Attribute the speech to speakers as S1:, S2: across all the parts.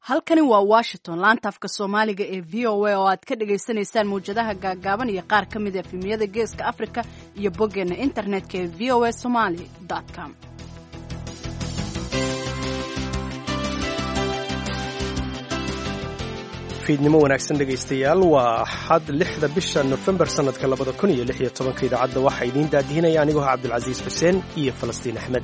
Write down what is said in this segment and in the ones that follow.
S1: halkani waa Washington laanta afka Soomaaliga ee VOA oo aad ka dhageysanaysaan muujadaha gaagaaban iyo qaar ka mid ah efemiyada Geeska Afrika iyo boggeena internetka ee voasomali.com.
S2: fiidnimo wanaagsan dhegaystayaal waa axad 6 bisha November sanadka 2016 idaacadda waxaa idiin daadihinaya anigoo Cabdulcasiis Xuseen iyo Falastiin Axmed.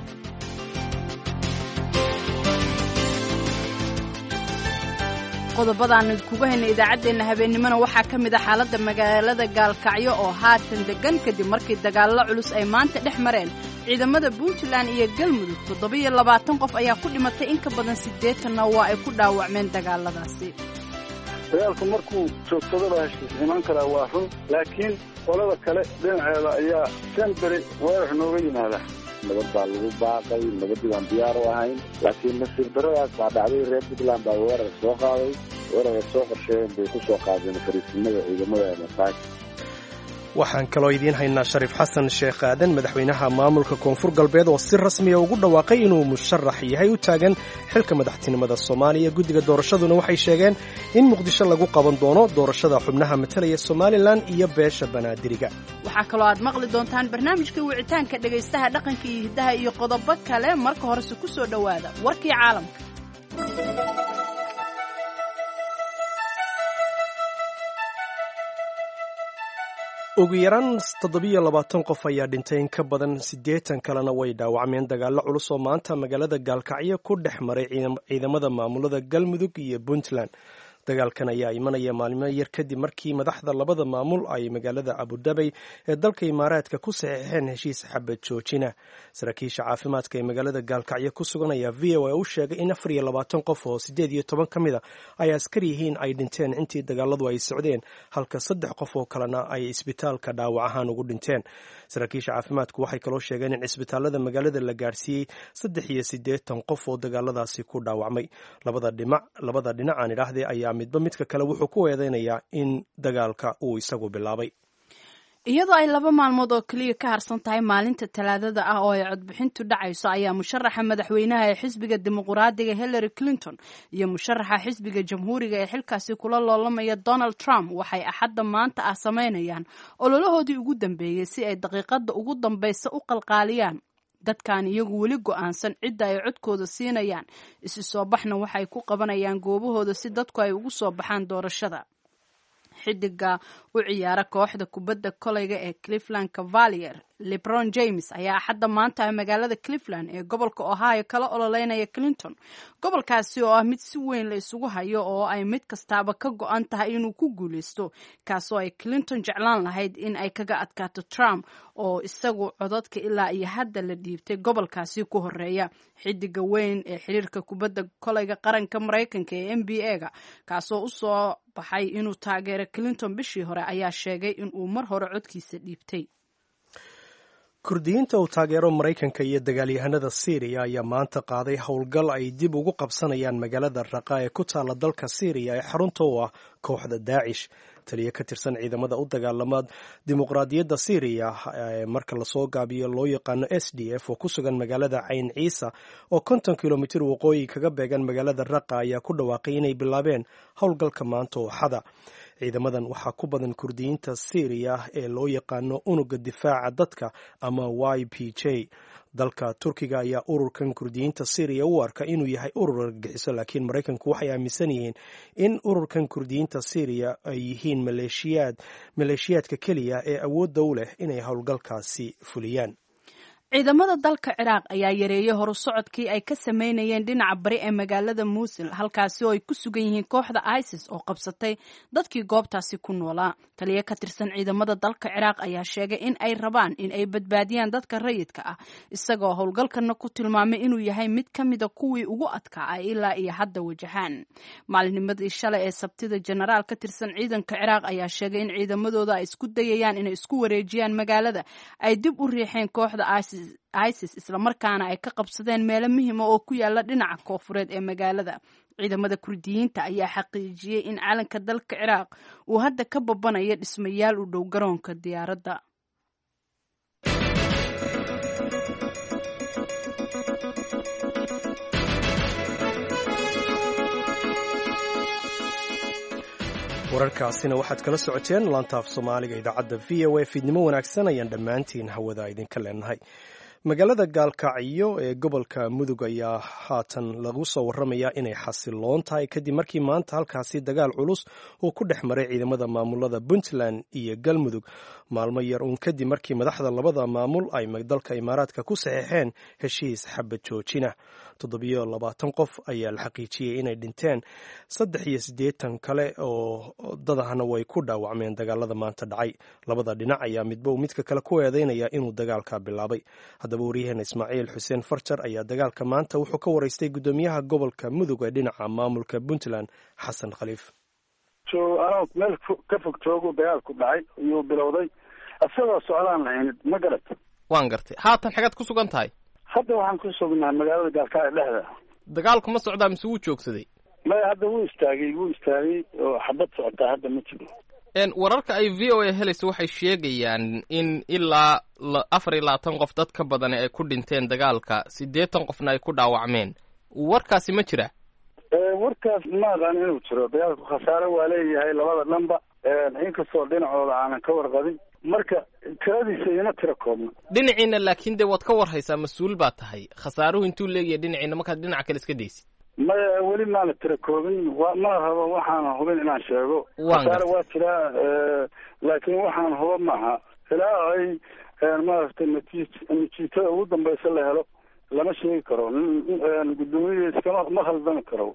S1: qodobadaan kuga haynay idaacadeena habeenimana waxaa ka mid ah xaaladda magaalada Gaalkacyo oo haatan degan kadib markii dagaallo culus ay maanta dhex mareen ciidamada Puntland iyo Galmudug 27 qof ayaa ku dhimatay in ka badan 80 waa ay ku dhaawacmeen dagaaladaasi.
S3: dagaalku markuu joogsadaba heshiis iman karaa waa run laakiin qolada kale dhinaceeda ayaa sanbari weerar nooga yimaada nabad baa lagu baaqay nabadii baan diyaar u ahayn laakiin nasiib daradaas baa dhacday reer Puntland baa weerar soo qaaday weerar soo qorsheeyay bay ku soo qaadeen fariisimada ciidamada masaaj.
S2: waxaan kaloo idiin haynaa Shariif Xasan Sheekh Aadan madaxweynaha maamulka Koonfur Galbeed oo si rasmi ah ugu dhawaaqay inuu musharax yahay u taagan xilka madaxtinimada Soomaaliya. guddiga doorashaduna waxay sheegeen in Muqdisho lagu qaban doono doorashada xubnaha matalaya Somaliland iyo beesha Banaadiriga.
S1: waxaa kaloo aad maqli doontaan barnaamijka wicitaanka dhagaystaha dhaqanka iyo hidaha iyo qodobo kale marka hore ku soo dhawaada warkii caalamka.
S2: ugu yaraan 27 qof ayaa dhintay in ka badan 80 kalena way dhaawacmeen dagaallo culus oo maanta magaalada Gaalkacyo ku dhex maray ciidamada maamulada Galmudug iyo Puntland. dagaalkan ayaa imanaya maalmo yar kadib markii madaxda labada maamul ay magaalada Abu Dhabi ee dalka Imaaraadka ku saxiixeen heshiis xabad joojina. saraakiisha caafimaadka ee magaalada Gaalkacyo ku sugan ayaa VOA u sheegay in 24 qof oo 18 ka mid ah ay askari yihiin ay dhinteen intii dagaaladu ay socdeen halka 3 qof oo kalena ay isbitaalka dhaawac ahaan ugu dhinteen. saraakiisha caafimaadku waxay kaloo sheegeen in isbitaalada magaalada la gaarsiiyey 83 qof oo dagaaladaasi ku dhaawacmay. labada dhinac aan idhaahdee ayaa midba midka kale wuxuu ku eedeynayaa in dagaalka uu isagu bilaabay.
S1: iyadoo ay 2 maalmood oo kaliya ka harsan tahay maalinta Talaadada ah oo ay codbixintu dhacayso ayaa musharaxa madaxweynaha ee xisbiga dimuqraadiga Hillary Clinton iyo musharaxa xisbiga jamhuuriga ee xilkaasi kula loolamaya Donald Trump waxay axadda maanta ah sameynayaan ololahoodii ugu dambeeyay si ay daqiiqada ugu dambaysa u qalqaaliyaan dadkan iyagu weli go'aansan cidda ay codkooda siinayaan. isu soo baxna waxay ku qabanayaan goobahooda si dadku ay ugu soo baxaan doorashada. xidiga u ciyaara kooxda kubadda kolayga ee Cleveland Cavaliers LeBron James ayaa axadda maanta magaalada Cleveland ee gobolka Ohio kala ololeynaya Clinton. gobolkaasi oo ah mid si weyn la isugu hayo oo ay mid kastaaba ka go'an tahay inuu ku guuleysto kaasoo ay Clinton jeclaan lahayd in ay kaga adkaato Trump oo isagu codadka ilaa iyo hadda la dhiibtay gobolkaasi ku horeeya. xidiga weyn ee xiriirka kubadda kolayga qaranka Mareykanka ee NBA-ga kaasoo u soo baxay inuu taageero Clinton bishii hore ayaa sheegay in uu mar hore codkiisa dhiibtay.
S2: kurdiyiinta uu taageero Mareykanka iyo dagaalyahanada Syria ayaa maanta qaaday howlgal ay dib ugu qabsanayaan magaalada Raqqa ee ku taala dalka Syria ee xarunta u ah kooxda Daesh. taliye ka tirsan ciidamada u dagaalama dimuqraadiyadda Syria ee marka lasoo gaabiyo loo yaqaano SDF oo ku sugan magaalada Cayn Ciisa oo 50 kilomitir waqooyi kaga beegan magaalada Raqqa ayaa ku dhawaaqay inay bilaabeen howlgalka maanta oo xada. ciidamadan waxaa ku badan kurdiyiinta Syria ee loo yaqaano unuga difaaca dadka ama YPJ. dalka Turkiga ayaa ururkan kurdiyiinta Syria u arka inuu yahay urur argagixiso laakiin Mareykanku waxay aaminsan yihiin in ururkan kurdiyiinta Syria ay yihiin maleeshiyaadka keliya ee awoodda u leh inay howlgalkaasi fuliyaan.
S1: ciidamada dalka Ciraaq ayaa yareeyay horusocodkii ay ka sameynayeen dhinaca bari ee magaalada Mosul halkaasi oo ay ku sugan yihiin kooxda ISIS oo qabsatay dadkii goobtaasi ku noolaa. taliye ka tirsan ciidamada dalka Ciraaq ayaa sheegay in ay rabaan in ay badbaadiyaan dadka rayidka ah isagoo howlgalkana ku tilmaamay inuu yahay mid ka mid ah kuwii ugu adkaa ilaa iyo hadda wajahaan. maalinimadii shalay ee Sabtida jenaraal ka tirsan ciidanka Ciraaq ayaa sheegay in ciidamadooda ay isku dayayaan inay isku wareejiyaan magaalada ay dib u riixeen kooxda ISIS isla markaana ay ka qabsadeen meelo muhiim ah oo ku yaala dhinaca koonfureed ee magaalada. ciidamada kurdiyiinta ayaa xaqiijiyay in calanka dalka Ciraaq uu hadda ka babanayo dhismayaal u dhow garoonka diyaaradda.
S2: wararkaasina waxaad kala socoteen laantaaf soomaaliga idaacadda v o a fiidnimo wanaagsan ayaan dhammaantiin hawada idinka leenahay. magaalada gaalkacyo ee gobolka mudug ayaa haatan lagu soo waramayaa inay xasiloon tahay kadib markii maanta halkaasi dagaal culus uu ku dhex maray ciidamada maamulada puntland iyo galmudug maalmo yar uun kadib markii madaxda labada maamul ay dalka imaaraadka ku saxeexeen heshiis xabad joojina. 720 qof ayaa la xaqiijiyey inay dhinteen 83 kale oo dadahana way ku dhaawacmeen dagaalada maanta dhacay. labada dhinac ayaa midba midka kale ku eedeynaya inuu dagaalka bilaabay. haddaba waryaheena ismaaciil xuseen farjar ayaa dagaalka maanta wuxuu ka waraystay guddoomiyaha gobolka mudug ee dhinaca maamulka puntland xasan khaliif.
S3: meel ka fog joogu dagaalku dhacay iyuu bilowday isagoo socdaan lahaynid ma garat.
S4: waan gartay. haatan xagaad ku sugan tahay?
S3: hadda waxaan ku sugnahay magaalada gaalkacyo dhexda.
S4: dagaalku ma socdaa mise wuu joogsaday?
S3: maya hadda wuu istaagay oo xabad socotaa hadda ma jiro.
S4: wararka ay v o a helayso waxay sheegayaan in ilaa 24 qof dad ka badan ay ku dhinteen dagaalka, 80 qofna ay ku dhaawacmeen. warkaasi ma jira?
S3: warkaas ma aqaan inuu jiro. dagaalku khasaare waa leeyahay labada dhanba, inkastoo dhinacooda aanan ka warqabin, marka tiradiisa ima tira koobna.
S4: dhinaciina laakiin dee waad ka warhaysaa, mas-uul baa tahay. khasaaruhu intuu leeyahay dhinaciina markaad dhinaca kale iska daysid?
S3: maya weli maana tira koobin, ma rabo waxaana hubin inaan sheego. khasaare waa jiraa, laakiin waxaan huba maaha ilaa ay maaragtay natiijada ugu dambaysa la helo lama sheegi karo. guddoomiye ma khaldami karo.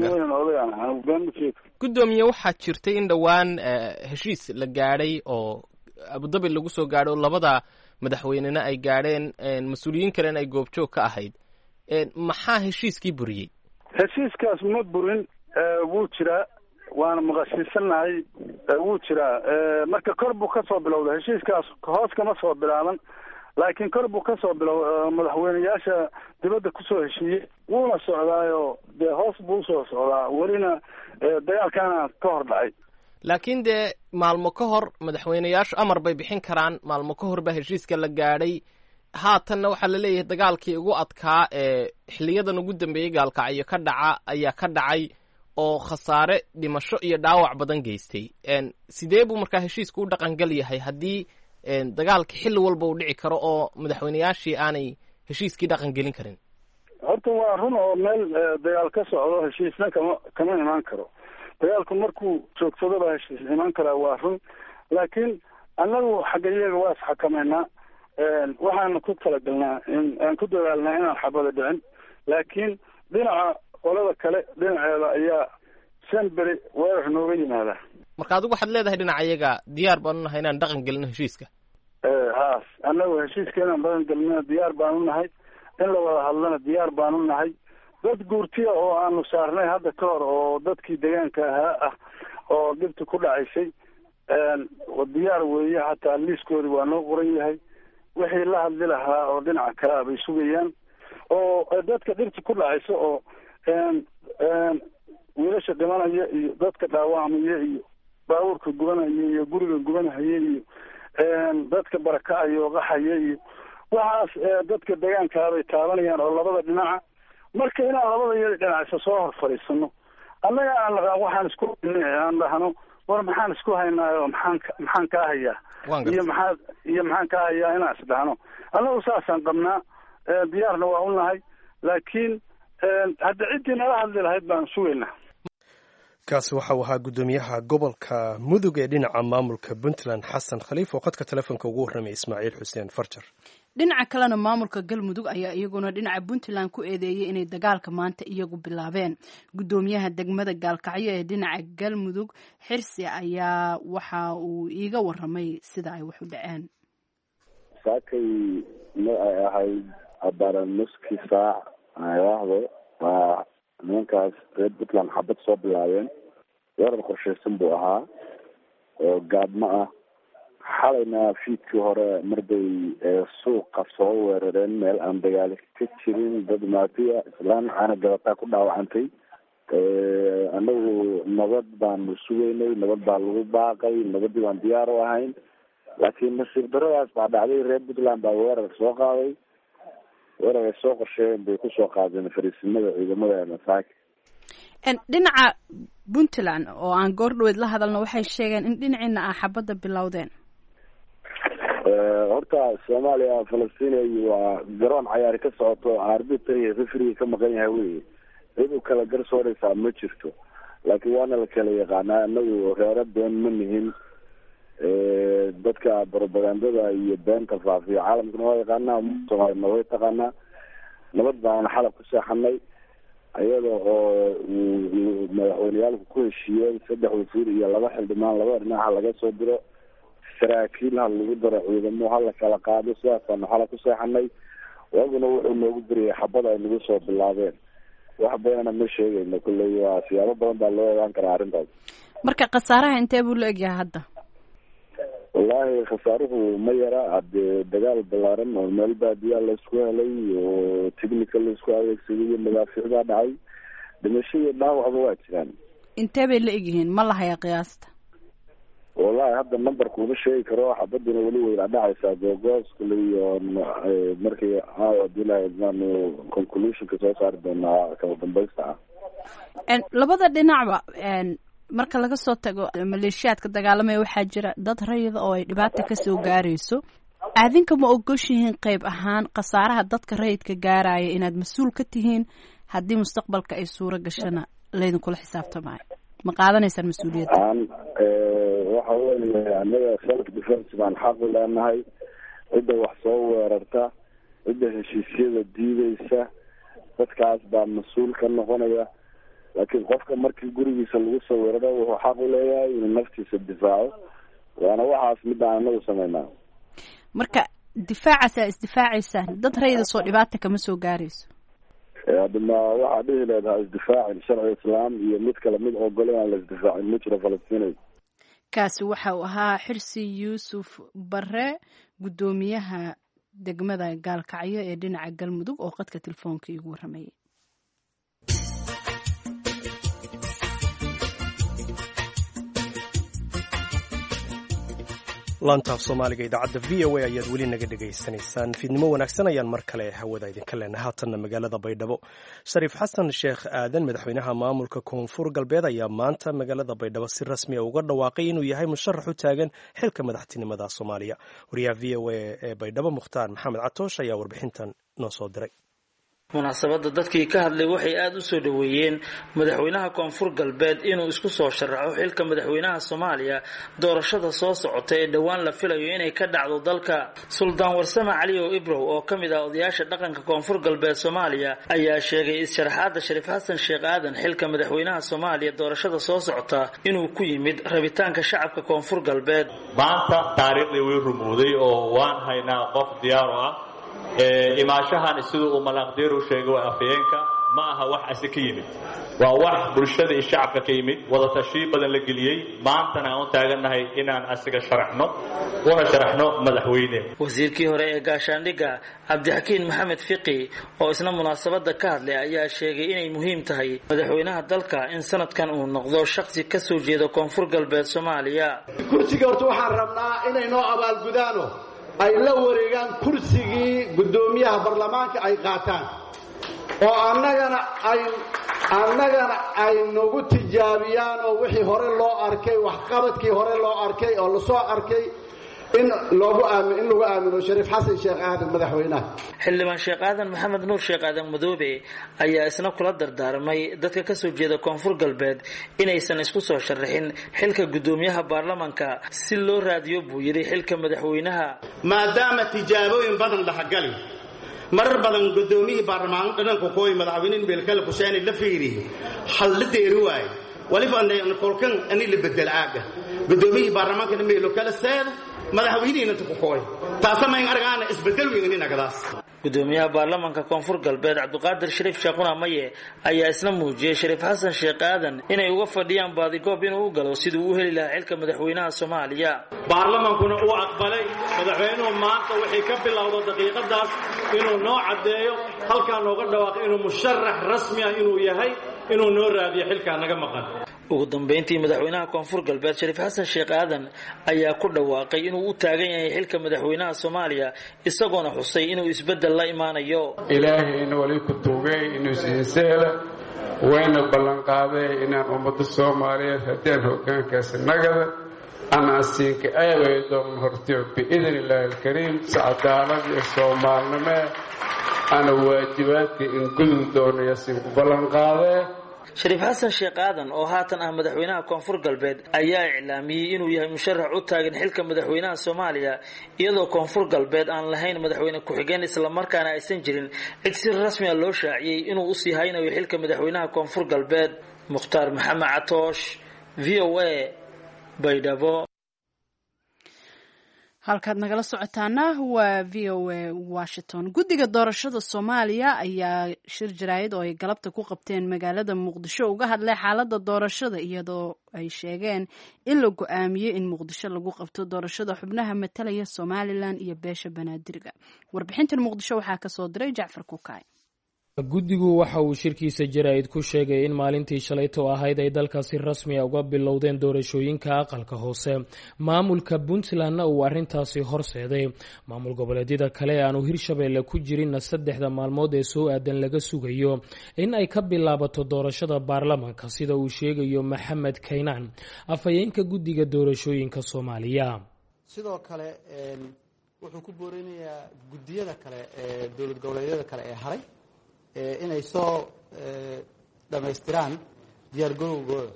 S4: guddoomiye waxaa jirtay in dhowaan heshiis la gaadhay oo abudabi lagu soo gaadho oo labada madaxweynena ay gaadheen, mas-uuliyiin kalena ay goobjoog ka ahayd. maxaa heshiiskii buriyey?
S3: heshiiskaas ma burin, wuu jiraa, waana maqashiisanahay, wuu jiraa. marka kor buu ka soo bilowday heshiiskaas, hoos kama soo bilaaban, laakiin kor buu ka soo bilow madaxweyneyaasha dibadda kusoo heshiiyey, wuuna socdaayo dee hoos buu usoo socdaa, welina dagaalkaana ka hor dhacay.
S4: laakiin dee maalmo ka hor madaxweyneyaashu amar bay bixin karaan. maalmo ka hor baa heshiiska la gaadhay. haatanna waxaa la leeyahay dagaalkii ugu adkaa ee xiliyadan ugu dambeeyey gaalkacyo ka dhaca ayaa ka dhacay oo khasaare dhimasho iyo dhaawac badan geystay. sidee buu markaa heshiisku u dhaqangal yahay haddii dagaalka xilli walba uu dhici karo oo madaxweyneyaashii aanay heshiiskii dhaqangelin karin?
S3: horta waa run oo meel dagaal ka socdo heshiisna kama imaan karo. dagaalku markuu joogsado baa heshiis imaan karaa, waa run. laakiin annagu xagga iyaga waa isxakameynaa, waxaana ku talagalnaa aan ku dadaalnaa inaan xabada dhicin. laakiin dhinaca qolada kale dhinaceeda ayaa sanberi weerar nooga yimaada.
S4: marka adigu waxaad leedahay dhinaca iyaga diyaar baanu nahay inaan dhaqan gelino heshiiska?
S3: haas annagu heshiiska inaan dhaqan gelino diyaar baanu nahay, in la wada hadlana diyaar baanu nahay. dad guurtiya oo aanu saarnay hadda ka hor oo dadkii deegaanka ahaa ah oo dhibta ku dhacaysay, diyaar weeye, hataa liiskoodi waa noo qoran yahay. wixii la hadli lahaa oo dhinaca kalea bay sugayaan, oo dadka dhibta ku dhacaysa oo wiilasha dhimanaya iyo dadka dhaawacmaya iyo baabuurka gubanaya iyo guriga gubanahaya iyo dadka barakacaya oo qaxaya iyo waxaas dadka deegaankaabay taabanayaan oo labada dhinaca. marka inaan labada iyada dhinacisa soo hor fadhiisano, annaga aan waxaan isku aan dhahno war maxaan isku haynaayo maxaan kaa hayaa iyo maxaan kaa hayaa inaan isdhahno. annagu saasaan qabnaa, diyaarna waa u nahay, laakiin hadda ciddii nala hadli lahayd baan sugaynaa.
S2: kaasi waxau ahaa guddoomiyaha gobolka mudug ee dhinaca maamulka puntland xasan khaliif oo khadka telefoonka ugu warramay ismaaciil xuseen farjar.
S1: dhinaca kalena maamulka galmudug ayaa iyaguna dhinaca puntland ku eedeeyey inay dagaalka maanta iyagu bilaabeen. guddoomiyaha degmada gaalkacyo ee dhinaca galmudug xirsi ayaa waxa uu iiga warramay sida ay wax u dhaceen.
S3: saakay ma ay ahayd abaaran nuskii saac ayaahdo waa nimankaas reer puntland xabad soo bilaabeen. weerar qorshaysan buu ahaa oo gaadmo ah. xalayna fiidkii hore marbay suuqa soo weerareen meel aan dagaali ka jirin, dad maatiya islaan caana gabataa ku dhaawacantay. anagu nabad baanu sugaynay, nabad baa lagu baaqay, nabadii baan diyaar u ahayn, laakiin nasiib daradaas baa dhacday. reer puntland baa weerar soo qaaday. weerar ay soo qorsheen bay kusoo qaadeen fariisimada ciidamada masaaki.
S1: dhinaca puntland oo aan goordhaweyd la hadalno waxay sheegeen in dhinaciina ah xabadda bilowdeen.
S3: horta soomaaliya falastiin waa garoon cayaari ka socoto arbitr iyo refri ka maqan yahay wey cid u kala garsooraysaa ma jirto laakiin waana la kala yaqaanaa anagu reero been ma nihin dadka propagandada iyo beenta faafiya caalamkana waa yaqaanaa soomaalina way taqaanaa nabad baana xalab ku seexanay ayada oo madaxweyneyaalku ku heshiiyeen 3 wasiir iyo 2 xildhibaan 2 dhinaca laga soo diro saraakiil ha lagu daro ciidamo ha la kala qaado sidaasaan xalab ku seexanay waaguna wuxuu noogu diriyay xabad ay nagu soo bilaabeen wax badanna ma sheegayno kulley waa siyaabo badan baa loo ogaan karaa arrintaas.
S1: marka khasaaraha intee buu la egyahay hadda?
S3: wallaahi khasaaruhu ma yara hadee dagaal balaaran oo meel baadiyaa laisku helay oo technical laisku adeegsaday iyo madaafiicdaa dhacay dhimasho iyo dhaawacba waa jiraan.
S1: intee bay la egyihiin ma lahayaa qiyaasta?
S3: wallaahi hadda numberka uma sheegi karo xabaduna weli weyna dhacaysaa googoos kule iyo markii adilaanu conclusionka soo saari doonaa kala dambaysta ah.
S1: labada dhinacba marka laga soo tago maleeshiyaadka dagaalamaya waxaa jira dad rayida oo ay dhibaata kasoo gaarayso. aadinka ma ogoshihiin qayb ahaan khasaaraha dadka rayidka gaaraya inaad mas-uul ka tihiin haddii mustaqbalka ay suuro gashana laydinkula xisaabtamaayo ma qaadanaysaan mas-uuliyadda?
S3: waxa weeye anaga self defense baan xaq u leenahay cidda wax soo weerarta cidda heshiisyada diideysa dadkaas baa mas-uul ka noqonaya laakiin qofka markii gurigiisa lagu soo weeraro wuxuu xaq u leeyahay inuu naftiisa difaaco waana waxaas midaan anagu sameynaa.
S1: marka difaacaasa isdifaacaysaan dad rayida soo dhibaata kama soo gaarayso?
S3: hadima waxaa dhihi leedaha isdifaacin sharci islaam iyo mid kale mid ogol inaan la isdifaacin ma jiro falastiinay.
S1: kaasi waxa uu ahaa Xirsi Yuusuf Bare gudoomiyaha degmada Gaalkacyo ee dhinaca Galmudug oo qadka telefoonka igu waramayay.
S2: laantaaf soomaaliga idaacadda v o a ayaad weli naga dhegaysanaysaan fiidnimo wanaagsan ayaan mar kale hawada idinka leenahay haatanna magaalada baydhabo shariif xasan sheekh aadan madaxweynaha maamulka koonfur galbeed ayaa maanta magaalada baydhabo si rasmi a uga dhawaaqay inuu yahay musharax u taagan xilka madaxtinimada soomaaliya. wariyaha v o a ee baydhabo mukhtaar maxamed catoosh ayaa warbixintan noo soo diray.
S5: munaasabada dadkii ka hadlay waxay aad u soo dhaweeyeen madaxweynaha koonfur galbeed inuu isku soo sharaxo xilka madaxweynaha Soomaaliya doorashada soo socota ee dhawaan la filayo inay ka dhacdo dalka. Suldaan Warsame Cali oo Ibrow oo kamid ah odayaasha dhaqanka koonfur galbeed Soomaaliya ayaa sheegay in sharaxaada Shariif Xasan Sheekh Aadan xilka madaxweynaha Soomaaliya doorashada soo socota inuu ku yimid rabitaanka shacabka koonfur galbeed.
S6: maanta taariikhdii way rumowday oo waan haynaa qof diyaar ah imaashahan sidoo uu malaqdiru sheegay afyeenka ma aha wax asi ka yimid waa wax bulshada iyo shacabka ka yimid wada tashi badan la geliyay maantana aan taaganahay inaan asiga sharaxno madaxweyne.
S5: wasiirkii hore ee gaashaandhigga Cabdixakiin Maxamed Fiqi oo isna munaasabada ka hadlay ayaa sheegay inay muhiim tahay madaxweynaha dalka in sanadkan uu noqdo shakhsi ka soo jeeda koonfur galbeed Soomaaliya.
S7: kursiga horta waxaan rabnaa inay noo abaalgudaano ay la wareegaan kursigii gudoomiyaha baarlamaanka ay qaataan oo annagana ay nagu tijaabiyaan oo wixii hore loo arkay wax qabadkii hore loo arkay oo la soo arkay in lagu aamino Shariif Xasan Sheekh Aadan madaxweynaha.
S5: xildhibaan Sheekh Aadan Maxamed Nuur Sheekh Aadan Madoobe ayaa isna kula dardaarmay dadka ka soo jeeda koonfur galbeed inaysan isku soo sharaxin xilka gudoomiyaha baarlamaanka si loo raadiyo buu yiri xilka madaxweynaha
S7: maadaama tijaabooyin badan dhaxgali marar badan gudoomiyihii baarlamaanka dhanka kooy madaxweynaha beelkala Xuseen la fiiriyo hal la deeri waay waliba aan kolkan ani la bedel aaga gudoomiyihii baarlamaanka meelo kala saad madaxweynaha inta ku kooy taasamayn argaana isbedel weyn inagadaas.
S5: gudoomiyaha baarlamaanka koonfur galbeed Cabdiqaadir Shariif Sheekuna Maye ayaa isna muujiyay Shariif Xasan Sheekh Aadan inay uga fadhiyaan baadigoob inuu u galo sidii uu heli lahaa xilka madaxweynaha Soomaaliya.
S6: baarlamaankuna uu aqbalay madaxweynuhu maanta wixii ka bilowdo daqiiqadaas inuu noo cadeeyo halka nooga dhawaaqay inuu musharax rasmi ah inuu yahay inuu noo raadiyo xilka naga maqan.
S5: ugu dambeyntii madaxweynaha koonfur galbeed Shariif Xasan Sheekh Aadan ayaa ku dhawaaqay inuu u taagan yahay xilka madaxweynaha Soomaaliya isagoona xusay inuu isbedel la imaanayo.
S8: ilaahay inuu wali ku toogay inuu siinseela wayna ballanqaaday inaan ummadda soomaaliyeed haddaan hoggaankaasi nagada anaa siinka aaway doon hortiyo biidn illaahi alkariim si cadaalad iyo soomaalnimee ana waajibaadka in gudub doonaya siinku ballanqaadee
S5: shariif xasan sheekh aadan oo haatan ah madaxweynaha koonfur galbeed ayaa iclaamiyey inuu yahay musharax u taagan xilka madaxweynaha soomaaliya iyadoo koonfur galbeed aan lahayn madaxweyne ku-xigeen islamarkaana aysan jirin cid si rasmi a loo shaaciyey inuu usii haynayo xilka madaxweynaha koonfur galbeed. mukhtaar maxamed catoosh, v o a, baydhabo.
S1: halkaad nagala socotaana waa v o a washington. guddiga doorashada soomaaliya ayaa shir jaraayid oo ay galabta ku qabteen magaalada muqdisho uga hadlay xaaladda doorashada iyadoo ay sheegeen in la go-aamiyey in muqdisho lagu qabto doorashada xubnaha matalaya somalilan iyo beesha banaadirga. warbixintan muqdisho waxaa kasoo diray jacfar kukaay.
S9: guddigu waxa uu shirkiisa jaraa'id ku sheegay in maalintii shalayto ahayd ay dalkaasi rasmi a uga bilowdeen doorashooyinka aqalka hoose. maamulka puntlandna uu arrintaasi horseeday. maamul goboleedyada kale aanu hirshabeelle ku jirinna 3 maalmood ee soo aadan laga sugayo in ay ka bilaabato doorashada baarlamaanka sida uu sheegayo maxamed kaynaan, afhayeenka guddiga doorashooyinka soomaaliya.
S10: sidoo kale wuxuu ku boorinayaa guddiyada kale ee dowlad goboleedyada kale ee haray inay soo dhammaystiraan diyaargarowgooda.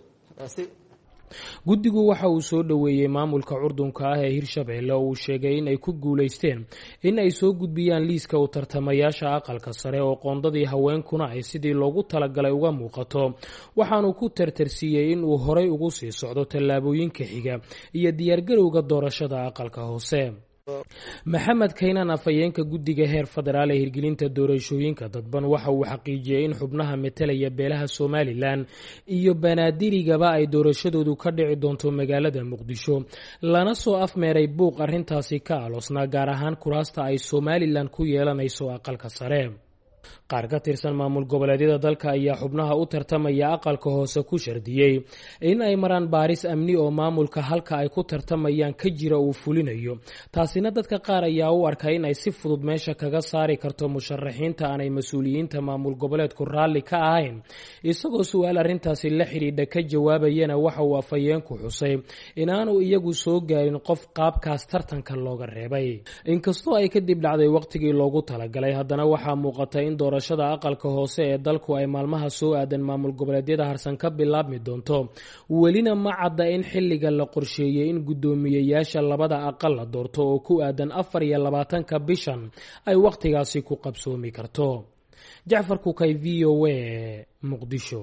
S9: guddigu waxa uu soo dhoweeyey maamulka curdunka ah ee hirshabeelle oo uu sheegay in ay ku guulaysteen in ay soo gudbiyaan liiska u tartamayaasha aqalka sare oo qoondadii haweenkuna ay sidii loogu talagalay uga muuqato. waxaanu ku tartarsiiyey in uu horay ugu sii socdo tallaabooyinka xiga iyo diyaargarowga doorashada aqalka hoose. maxamed kaynaan, afhayeenka guddiga heer federaal ee hirgelinta doorashooyinka dadban, waxa uu xaqiijiyey in xubnaha matalaya beelaha somalilan iyo banaadirigaba ay doorashadoodu ka dhici doonto magaalada muqdisho, lana soo afmeeray buuq arrintaasi ka aloosnaa gaar ahaan kuraasta ay somalilan ku yeelanayso aqalka sare. qaar ka tirsan maamul goboleedyada dalka ayaa xubnaha u tartamaya aqalka hoose ku shardiyey in ay maraan baaris amni oo maamulka halka ay ku tartamayaan ka jira uu fulinayo. taasina dadka qaar ayaa u arka in ay si fudud meesha kaga saari karto musharaxiinta aanay mas-uuliyiinta maamul goboleedku raalli ka ahayn. isagoo su-aal arrintaasi la xidhiidha ka jawaabayana waxa uu afhayeenku xusay inaanu iyagu soo gaarin qof qaabkaas tartanka looga reebay. inkastoo ay kadib dhacday waqtigii loogu talagalay, haddana waxaa muuqata in doorashada aqalka hoose ee dalku ay maalmaha soo aadan maamul goboleedyada harsan ka bilaabmi doonto. welina ma cadda in xilliga la qorsheeyey in guddoomiyeyaasha labada aqal la doorto oo ku aadan 24 bishan ay waqtigaasi ku qabsoomi karto. jacfar kukay, v o a, muqdisho.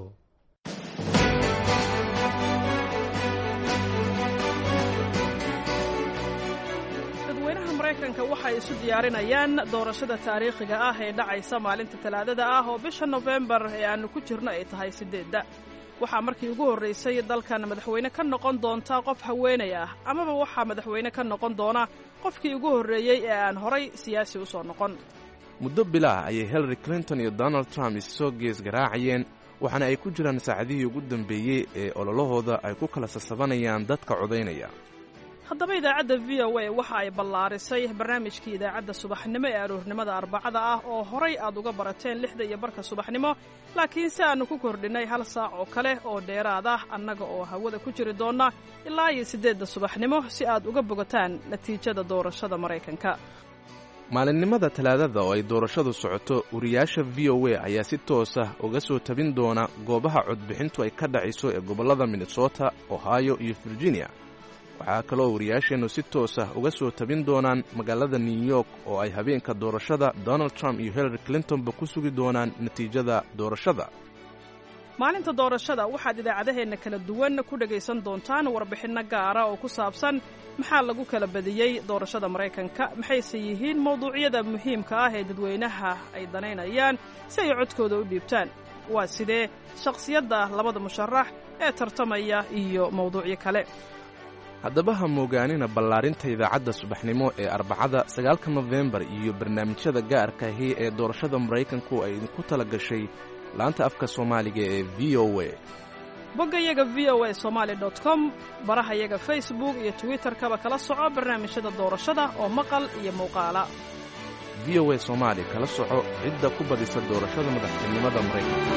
S11: waxay isu diyaarinayaan doorashada taariikhiga ah ee dhacaysa maalinta talaadada ah oo bisha November ee aanu ku jirno ay tahay 8. waxaa markii ugu horeysay dalkan madaxweyne ka noqon doonta qof haweeney ah, amaba waxaa madaxweyne ka noqon doona qofkii ugu horeeyay ee aan horay siyaasi u soo noqon.
S12: muddo bilaa ayay Hillary Clinton iyo Donald Trump soo gees garaacayeen, waxaana ay ku jiraan saacadihii ugu dambeeyay ee ololahooda ay ku kala sasabanayaan dadka codaynaya.
S11: haddaba idaacadda v o a waxa ay ballaarisay barnaamijkii idaacadda subaxnimo ee aroornimada Arbacada ah oo horay aad uga barateen 6:00 subaxnimo, laakiin si aanu ku kordhinay 1 saac oo kale oo dheeraad ah annaga oo hawada ku jiri doona ilaa 8 subaxnimo si aad uga bogataan natiijada doorashada Mareykanka.
S12: maalinimada talaadada oo ay doorashadu socoto, wariyaasha v o a ayaa si toos ah uga soo tabin doona goobaha codbixintu ay ka dhacayso ee gobollada Minnesota, Ohio iyo Virginia. waxaa kaloo wariyaasheennu si toos ah uga soo tabin doonaan magaalada New York oo ay habeenka doorashada Donald Trump iyo Hillary Clintonba ku sugi doonaan natiijada doorashada.
S11: maalinta doorashada waxaad idaacadaheenna kala duwan ku dhagaysan doontaan warbixinno gaara oo ku saabsan maxaa lagu kala badiyey doorashada Mareykanka, maxayse yihiin mawduucyada muhiimka ah ee dadweynaha ay danaynayaan si ay codkooda u dhiibtaan, waa sidee shakhsiyadda labada musharax ee tartamaya iyo mawduucyo kale.
S12: haddaba ha moogaanina ballaarinta idaacadda subaxnimo ee Arbacada 9 November iyo barnaamijyada gaarka ahi ee doorashada Mareykanku ay idinku tala gashay laanta afka Soomaaliga ee v o a.
S11: boggayaga voasomali.com, barahayaga Facebook iyo Twitter-kaba kala soco barnaamijyada doorashada oo maqal iyo muuqaala.
S12: v o a soomaali kala soco cidda ku badisa doorashada madaxtinimada maraykanka.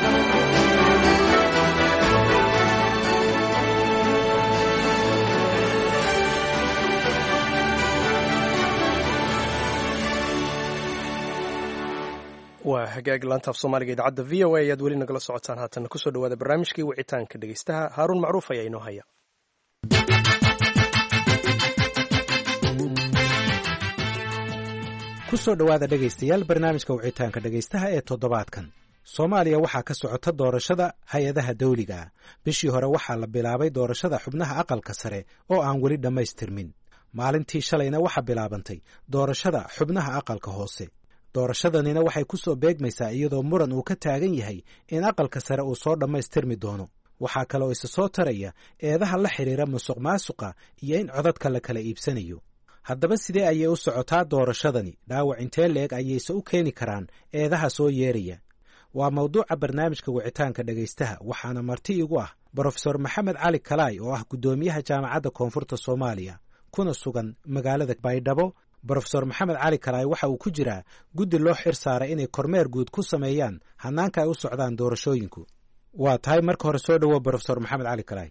S2: waa hagaag laanta af soomaaliga idaacadda v o a ayaad weli nagala socotaan. haatanna kusoo dhawaada barnaamijkii wicitaanka dhegeystaha. haaruun macruuf ayaa inoo haya.
S13: kusoo dhowaada dhegaystayaal barnaamijka wicitaanka dhegaystaha ee toddobaadkan. soomaaliya waxaa ka socota doorashada hay-adaha dawliga ah. bishii hore waxaa la bilaabay doorashada xubnaha aqalka sare oo aan weli dhammaystirmin. maalintii shalayna waxaa bilaabantay doorashada xubnaha aqalka hoose. doorashadanina waxay ku soo beegmaysaa iyadoo muran uu ka taagan yahay in aqalka sare uu soo dhammaystirmi doono. waxaa kaloo isa soo taraya eedaha la xidhiira musuq maasuqa iyo in codadka la kala iibsanayo. haddaba sidee ayay u socotaa doorashadani? dhaawac intee leeg ayayse u keeni karaan eedaha soo yeeraya? waa mawduuca barnaamijka wicitaanka dhegaystaha, waxaana marti igu ah brofesor maxamed cali kalaay oo ah guddoomiyaha jaamacadda koonfurta soomaaliya kuna sugan magaalada baydhabo. brofesor maxamed cali kalaay waxa uu ku jiraa guddi loo xir saaray inay kormeer guud ku sameeyaan hannaanka ay u socdaan doorashooyinku. waa tahay marka hore soo dhowo brofesor maxamed cali kalaay.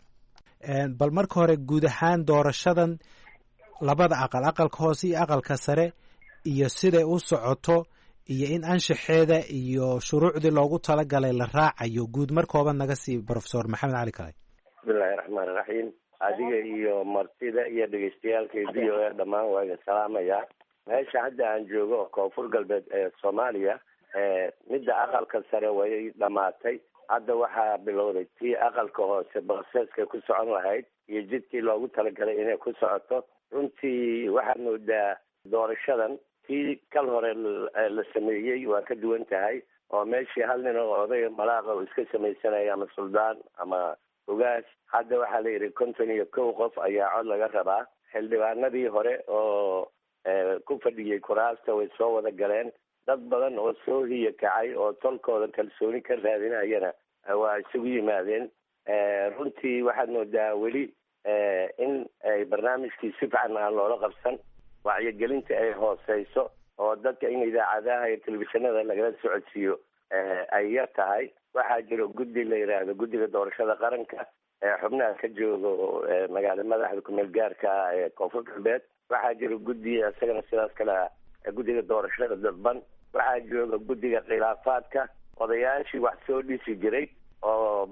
S13: bal marka hore guud ahaan doorashadan labada aqal, aqalka hoose iyo aqalka sare, iyo siday u socoto iyo in anshaxeeda iyo shuruucdii loogu talagalay la raacayo guud markooba naga sii brofesor maxamed cali kalaay.
S14: bismillahi raxmaan raxiim. adiga iyo martida iyo dhegeystayaalka v o a dhammaan waa idin salaamayaa. meesha hadda aan joogo koonfur galbeed ee soomaaliya, midda aqalka sare way dhamaatay. hadda waxaa bilowday tii aqalka hoose broseska ku socon lahayd iyo jidkii loogu talagalay inay ku socoto. runtii waxaad moodaa doorashadan tii kal hore la sameeyey waa ka duwan tahay, oo meeshii hal nin oo odayga malaaqa uu iska samaysanaya ama suldaan ama ogaas, hadda waxaa la yidhi 51 qof ayaa cod laga rabaa. xildhibaanadii hore oo ku fadhiyey kuraasta way soo wada galeen. dad badan oo soo hiya kacay oo tolkooda kalsooni ka raadinayana waa isugu yimaadeen. runtii waxaad moodaa weli in ay barnaamijkii si fiican aan loola qabsan, wacyigelinta ay hooseyso, oo dadka in idaacadaha iyo telefishinada lagala socodsiiyo ay yar tahay. waxaa jiro guddi la yidhaahdo guddiga doorashada qaranka ee xubnaha ka joogo magaala madaxda kumeel gaarka ee koonfur galbeed. waxaa jiro guddi isagana sidaas kale guddiga doorashada dadban. waxaa jooga guddiga khilaafaadka, odayaashii wax soo dhisi jiray oo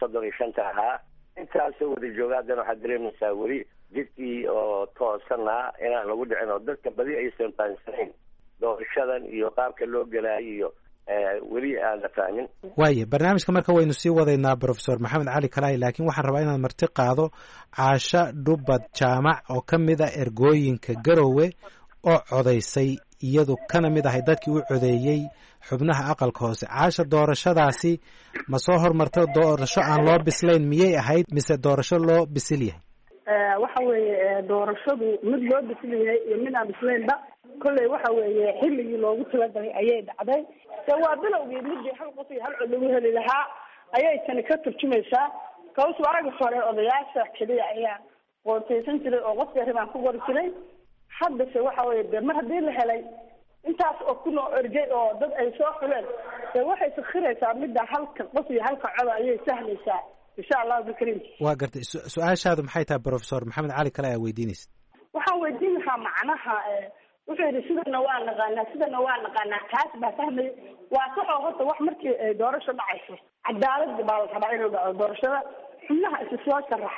S14: 135 ahaa. intaasoo wada jooga haddana waxaad dareemaysaa weli jidkii oo toosanaa inaan lagu dhicin, oo dadka badi aysan fahansanayn doorashadan iyo qaabka loo gelaayo iyo weli aan la fahmin.
S13: waaya barnaamijka marka waynu sii wadaynaa brofesor maxamed cali kalaay, laakiin waxaan rabaa inaan marti qaado caasho dhubad jaamac oo ka mid ah ergooyinka garowe oo codaysay, iyadu kana mid ahay dadkii u codeeyey xubnaha aqalka hoose. caasha, doorashadaasi ma soo hormartay doorasho aan loo bislayn miyay ahayd mise doorasho loo bisil yahay?
S15: waxa weeye doorashadu mid loo bisil yahay iyo mid aan bislaynba kolley waxa weeye xilligii loogu talagalay ayay dhacday. de waa bilowgii midii hal qof iyo hal cod lagu heli lahaa ayay tani ka turjumaysaa. kawsu araga hore odayaasha keliya ayaa qoortaysan jiray oo qofka ribaan ku qori jiray. haddase waxa weeye de mar haddii la helay intaas oo kunoo ergey oo dad ay soo xuleen, de waxay sakhiraysaa midda halka qof iyo halka coda ayay sahlaysaa insha allahu bikariim.
S13: waa gartay. su-aashaadu maxay tahay brofesor maxamed cali kale aa weydiinaysa?
S15: waxaan weydiin lahaa macnaha wuxuu yidhi sidana waa naqaanaa taas baa fahmay. waa saxoo horta wax markii doorasho dhacayso cadaalad baa la rabaa inuu dhaco. doorashada xubnaha isu soo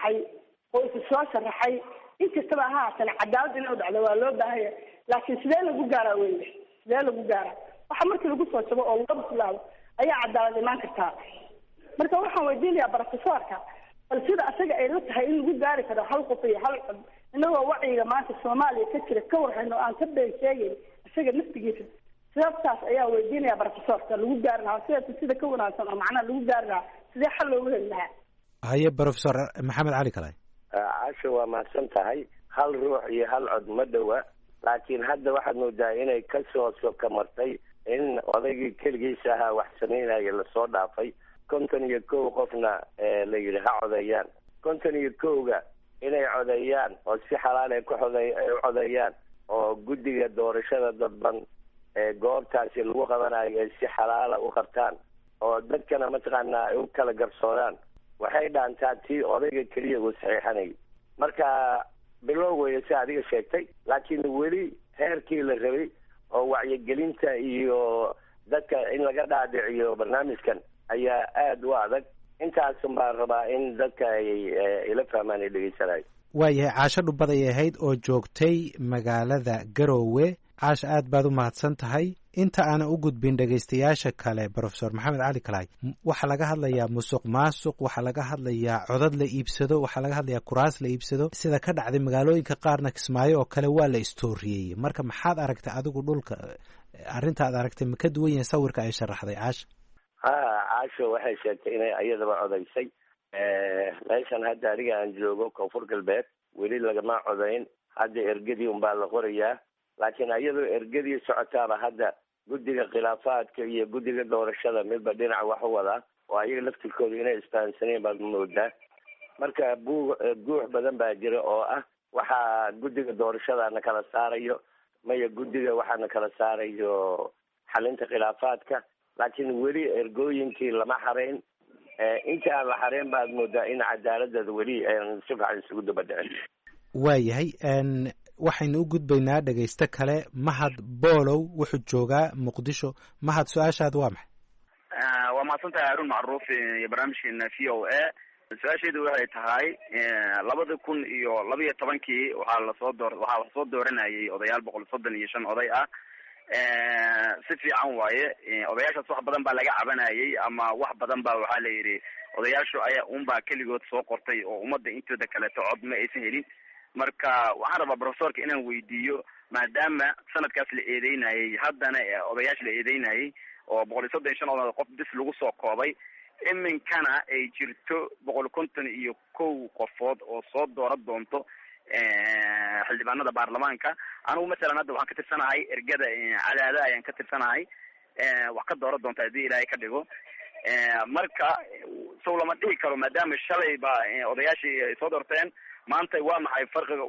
S15: sharaxay inkastaba ha haatan cadaalad inuu dhacdo waa loo baahanya, laakiin sidee lagu gaaraa weye? sidee lagu gaaraa? waxa markii lagu soo jabo oo laga bislaado ayaa cadaalad imaan kartaa. marka waxaan weydiinayaa brofesorka bal sida asaga ay la tahay in lagu gaari karo hal qof iyo hal cod, inagoo wacyiga maanta soomaaliya ka jira ka warhayno aan ka been sheegayn isaga naftigiisa. sababtaas ayaa weydiinaya brofesorka lagu gaari lahaa sida ka wanaagsan oo macnaha lagu gaari lahaa sidee xal loogu heli lahaa.
S13: haye brofesor maxamed cali kalaay.
S14: caasho waa mahadsan tahay. hal ruux iyo hal cod ma dhowa, laakiin hadda waxaad moodaa inay kasoo soka martay in odaygii keligiisa ahaa wax sameynaya lasoo dhaafay. 51 qofna la yidhi ha codeeyaan. 51ga inay codeeyaan oo si xalaal ay u codeeyaan oo guddiga doorashada dadban goobtaasi lagu qabanayo ay si xalaala u qabtaan oo dadkana mataqaanaa ay u kala garsooraan waxay dhaantaa tii odayga keliya uu saxiixanayay. marka bilow weeye si adiga sheegtay, laakiin weli heerkii la rabay oo wacyigelinta iyo dadka in laga dhaadhiciyo barnaamijkan ayaa aada u adag. intaasun baan rabaa in dadka ay ila fahmaan ay dhegeysanayo.
S13: waayahay caasho dhubbad ay ahayd oo joogtay magaalada Garowe. caasha aad baad u mahadsan tahay. inta aanan u gudbin dhegaystayaasha kale, professor maxamed cali kalaay, waxaa laga hadlayaa musuq maasuq, waxaa laga hadlayaa codad la iibsado, waxaa laga hadlayaa kuraas la iibsado sida ka dhacday magaalooyinka qaarna Kismaayo oo kale waa la istooriyey. marka maxaad aragtay adigu dhulka arrinta aad aragtay ma ka duwan yahay sawirka ay sharaxday caasha?
S14: caasho waxay sheegtay inay iyadaba codaysay. meeshan hadda aniga aan joogo koonfur galbeed weli lagama codayn, hadda ergadii unbaa la qorayaa. laakiin iyadoo ergadii socotaaba hadda guddiga khilaafaadka iyo guddiga doorashada midba dhinaca wax u wadaa oo ayaga laftirkooda inay isfahansaneen baad moodaa. marka guux badan baa jira oo ah waxaa guddiga doorashada na kala saarayo, maya guddiga waxaa na kala saarayo xalinta khilaafaadka. laakiin weli ergooyinkii lama xareyn. inta aan la xareyn baad moodaa in cadaaladada weli aan si fiican isugu daba dhicin.
S13: waayahay waxaynu u gudbaynaa dhegaysto kale. mahad boolow wuxuu joogaa Muqdisho. mahad, su-aashaad waa maxay?
S16: waa mahadsantahay Haruun Macruuf iyo barnaamijkeena VOA. su-aasheedu waxay tahay 2012 waxaa lasoo dooranayay odayaal 135 oday ah. si fiican waaye. odayaashaas wax badan baa laga cabanayay ama wax badan baa waxaa la yidhi odayaashu ayaa unbaa keligood soo qortay oo ummadda intooda kaleeto cod ma aysan helin. marka waxaan rabaa professorka inaan weydiiyo, maadaama sanadkaas la eedeynayay haddana odayaasha la eedeynayay oo 135 qof bis lagu soo koobay, iminkana ay jirto 151 qofood oo soo dooran doonto xildhibaanada baarlamaanka. anigu masalan hadda waxaan ka tirsanahay ergada cadaada ayaan ka tirsanahay, wax ka dooran doonta haddii ilaahay ka dhigo. marka sow lama dhihi karo maadaama shalay ba odayaashii ay soo doorteen, maanta waa maxay farqiga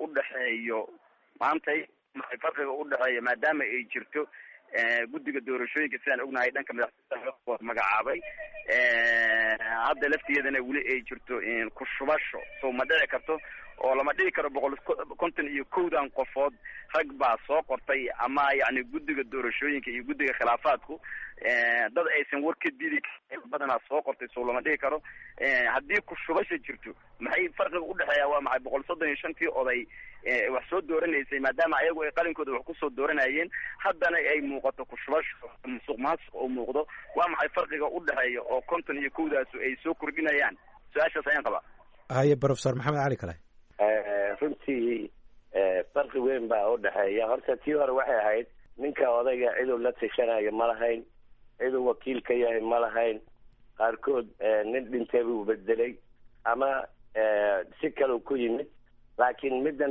S16: udhexeeya maadaama ay jirto guddiga doorashooyinka sidaan ognahay dhanka madaxweynaha magacaabay, hadda laftigeedana weli ay jirto ku shubasho. so ma dhici karto oo lama dhihi karo 151 qofood rag baa soo qortay, ama yani guddiga doorashooyinka iyo guddiga khilaafaadku dad aysan war ka didi badanaa soo qortay. so lama dhihi karo haddii ku shubasha jirto maxay farqiga udhexeeya waa maxay 135 oday wax soo dooranaysay maadaama ayagu ay qalinkooda wax kusoo dooranayeen, haddana ay muuqato ku shubasho musuq maasuq oo muuqdo. waa maxay farqiga udhexeeya oo 51 ay soo kordhinayaan? su-aashaas ayaan qabaa.
S13: haye professor maxamed cali kale.
S14: runtii farqi weyn baa udhexeeya. horta tii hore waxay ahayd ninka odayga ciduu la tashanayo ma lahayn, ciduu wakiil ka yahay ma lahayn. qaarkood nin dhintay buu bedelay ama si kale ku yimid. laakiin middan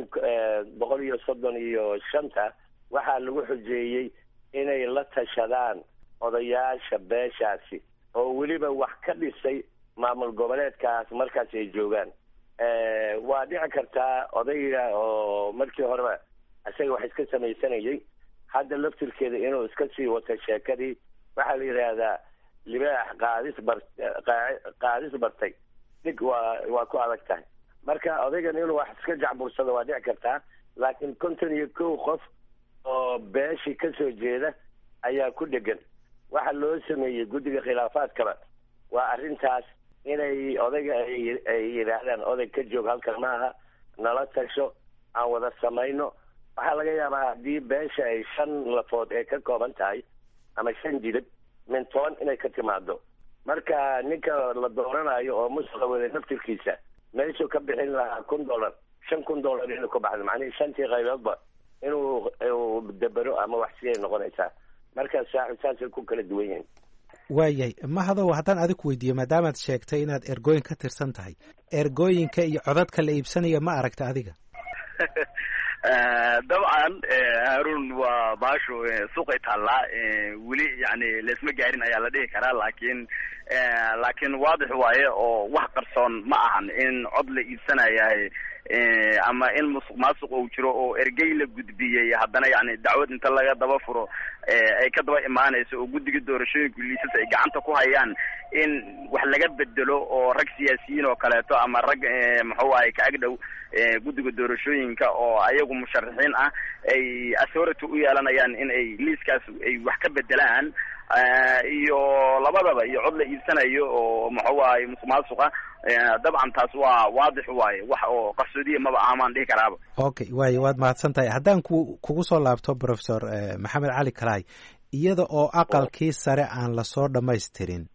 S14: 135 waxaa lagu xujeeyey inay la tashadaan odayaasha beeshaasi oo weliba wax ka dhisay maamul goboleedkaas markaas ay joogaan. waa dhici kartaa odayga oo markii horeba isaga wax iska samaysanayay, hadda laftirkeeda inuu iska sii wato sheekadii. waxaa la yidhaahdaa libaax qaadis bartay dhig waa ku adag tahay. marka odaygan inuu wax iska jacbursado waa dhici kartaa, laakiin 51 qof oo beeshii ka soo jeeda ayaa ku dhegan. waxa loo sameeyey guddiga khilaafaadkaba waa arrintaas, inay odayga ay yidhaahdaan oday ka joog halkan maaha, nala tasho, aan wada samayno. waxaa laga yaabaa haddii beesha ay 5 lafood ee ka kooban tahay ama 5 jilib min 10 inay ka timaado. marka ninka la dooranayo oo musuqa wada naftirkiisa meeshuu ka bixin lahaa $1,000 $5,000 inuu ka baxdo, macnihii 5tii qayboodba inuu dabero ama wax siyay noqonaysaa. marka saasay ku kala duwan yihiin.
S13: waayahay mahadow, haddaan adig ku weydiiyo, maadaamaad sheegtay inaad ergooyin ka tirsan tahay, ergooyinka iyo codadka la iibsanaya ma aragta adiga?
S16: dabcan Haruun, waa baasho suuqay taallaa, weli yani laisma gaarin ayaa la dhihi karaa. laakiin laakiin waadix waaye oo wax qarsoon ma ahan in cod la iibsanayahay ama in musuq maasuq uu jiro oo ergey la gudbiyey haddana yani dacwad inta laga daba furo ay ka daba imaanayso oo guddiga doorashooyinka liisas ay gacanta ku hayaan in wax laga bedelo oo rag siyaasiyiin oo kaleeto ama rag muxuu ahay ka agdhow guddiga doorashooyinka oo ayagu musharaxiin ah ay authority u yeelanayaan in ay liiskaas ay wax ka bedelaan iyo labadaba iyo cod la iibsanayo oo muxuu ahay musuq maasuqa dabcan taas waa waadix waaye wax oo qarsoodiya maba ahamaan dhihi karaaba.
S13: Okay, waayo waad mahadsan tahay. haddaan kugu soo laabto professor maxamed cali kalaay, iyada oo aqalkii sare aan lasoo dhammaystirin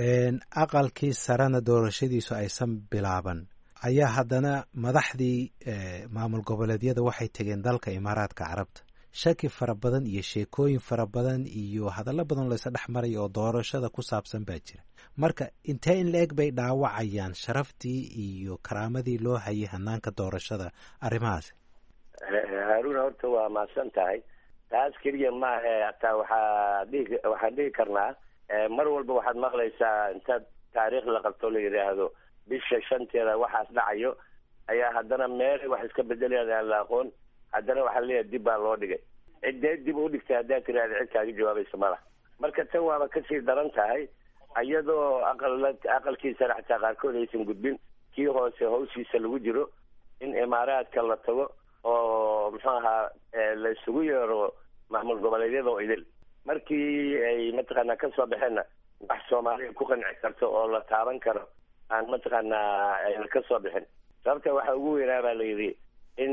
S13: aqalkii sarena doorashadiisu aysan bilaaban, ayaa haddana madaxdii maamul goboleedyada waxay tegeen dalka imaaraadka carabta. shaki fara badan iyo sheekooyin fara badan iyo hadallo badan laysa dhex maraya oo doorashada ku saabsan baa jira. marka intee in la eg bay dhaawacayaan sharaftii iyo karaamadii loo hayay hanaanka doorashada arrimahaasi?
S14: haaruna horta waa mahadsan tahay. taas keliya maaha, hataa waxaan dhihi karnaa mar walba waxaad maqlaysaa intaad taariikh la qabto la yidhaahdo bisha 5teeda waxaas dhacayo ayaa haddana meel wax iska bedelayaan aan la aqoon, haddana waxaa leeyahay dib baa loo dhigay. ciddee dib u dhigtay haddaad tiraahda cid kaaga jawaabaysa malaha. marka tan waaba kasii daran tahay, iyadoo aqalkiisana xataa qaarkood aysan gudbin, kii hoose hawshiisa lagu jiro in imaaraadka la tago oo muxuu ahaa la isugu yeero maamul goboleedyada oo idil. markii ay mataqaanaa ka soo baxeenna wax soomaaliya ku qanci karto oo la taaban karo aan mataqaanaa ayna ka soo bixin. sababta waxa ugu weynaa baa la yidhi in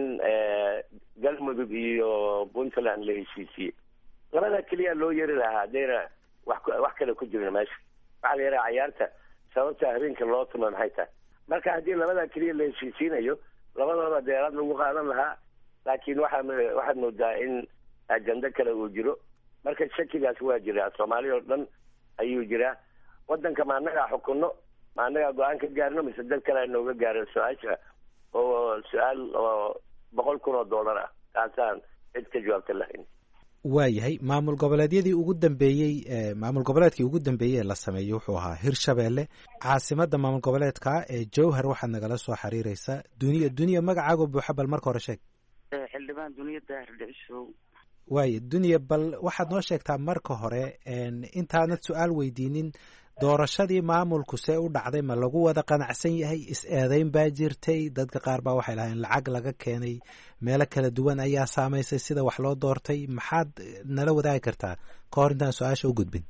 S14: galmudug iyo puntland la heshiisiyey. labada keliya loo yeeri lahaa haddayna wax kale ku jirin meesha. waxaa la yidhaha cayaarta sababta habeenka loo tumo maxay tahay. marka haddii labada keliya la heshiisiinayo labadooda deeraad lagu qaadan lahaa, laakiin waxaad moodaa in ajando kale uu jiro. marka shakigaas waa jiraa, soomaaliya oo dhan ayuu jiraa. wadanka ma annagaa xukunno, ma annagaa go-aan ka gaarno, mise dad kale nooga gaaro su-aasha oo su-aal oo $100,000 ah. taasaan cid ka jawaabta lahayn.
S13: waayahay, maamul goboleedyadii ugu dambeeyey maamul goboleedkii ugu dambeeyey ee la sameeyey wuxuu ahaa Hirshabeelle. caasimadda maamul goboleedka ee Jowhar waxaad nagala soo xiriiraysaa. duniya magacaaga buuxa bal marka hore sheeg.
S17: xildhibaan duniya daahir dhicishow.
S13: waayo duniya, bal waxaad noo sheegtaa marka hore intaanad su-aal weydiinin, doorashadii maamulku see u dhacday? ma lagu wada qanacsan yahay? is-eedeyn baa jirtay, dadka qaar baa waxay lahayn lacag laga keenay meelo kala duwan ayaa saamaysay sida wax loo doortay. maxaad nala wadaagi kartaa ka hor intaan su-aasha u gudbin?